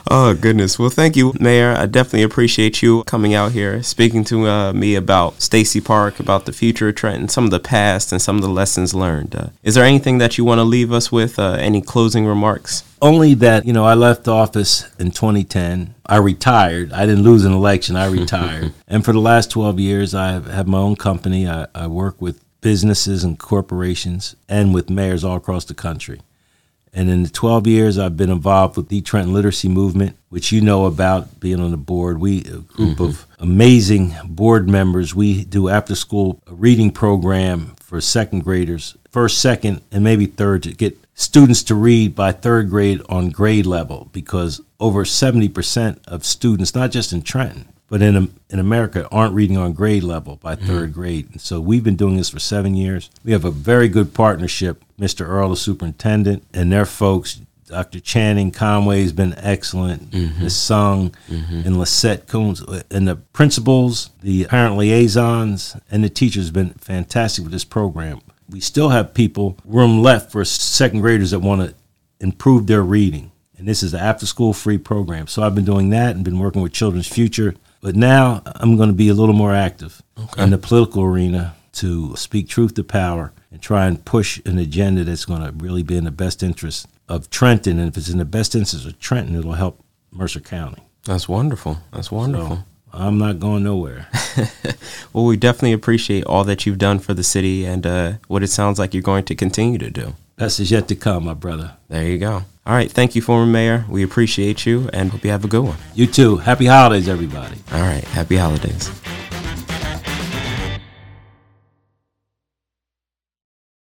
[SPEAKER 9] Oh, goodness. Well, thank you, Mayor. I definitely appreciate you coming out here, speaking to me about Stacey Park, about the future of Trenton, some of the past, and some of the lessons learned. Is there anything that you want to leave us with? Any closing remarks?
[SPEAKER 11] Only that, I left office in 2010. I retired. I didn't lose an election. I retired. And for the last 12 years, I have my own company. I work with businesses and corporations and with mayors all across the country. And in the 12 years, I've been involved with the Trenton Literacy Movement, which you know about being on the board. We, a group of amazing board members, we do after-school reading program for second graders, first, second, and maybe third, to get students to read by third grade on grade level, because over 70% of students, not just in Trenton, but in America, aren't reading on grade level by third grade. And so we've been doing this for 7 years. We have a very good partnership. Mr. Earl, the superintendent, and their folks, Dr. Channing Conway has been excellent, Ms. Sung, and Lisette Coons, and the principals, the parent liaisons, and the teachers have been fantastic with this program. We still have room left for second graders that want to improve their reading. And this is an after-school free program. So I've been doing that and been working with Children's Future. But now I'm going to be a little more active in the political arena to speak truth to power and try and push an agenda that's going to really be in the best interest of Trenton. And if it's in the best interest of Trenton, it'll help Mercer County.
[SPEAKER 9] That's wonderful. That's wonderful.
[SPEAKER 11] So I'm not going nowhere.
[SPEAKER 9] Well, we definitely appreciate all that you've done for the city and what it sounds like you're going to continue to do.
[SPEAKER 11] Best is yet to come, my brother.
[SPEAKER 9] There you go. All right. Thank you, former mayor. We appreciate you and hope you have a good one.
[SPEAKER 11] You too. Happy holidays, everybody.
[SPEAKER 9] All right. Happy holidays.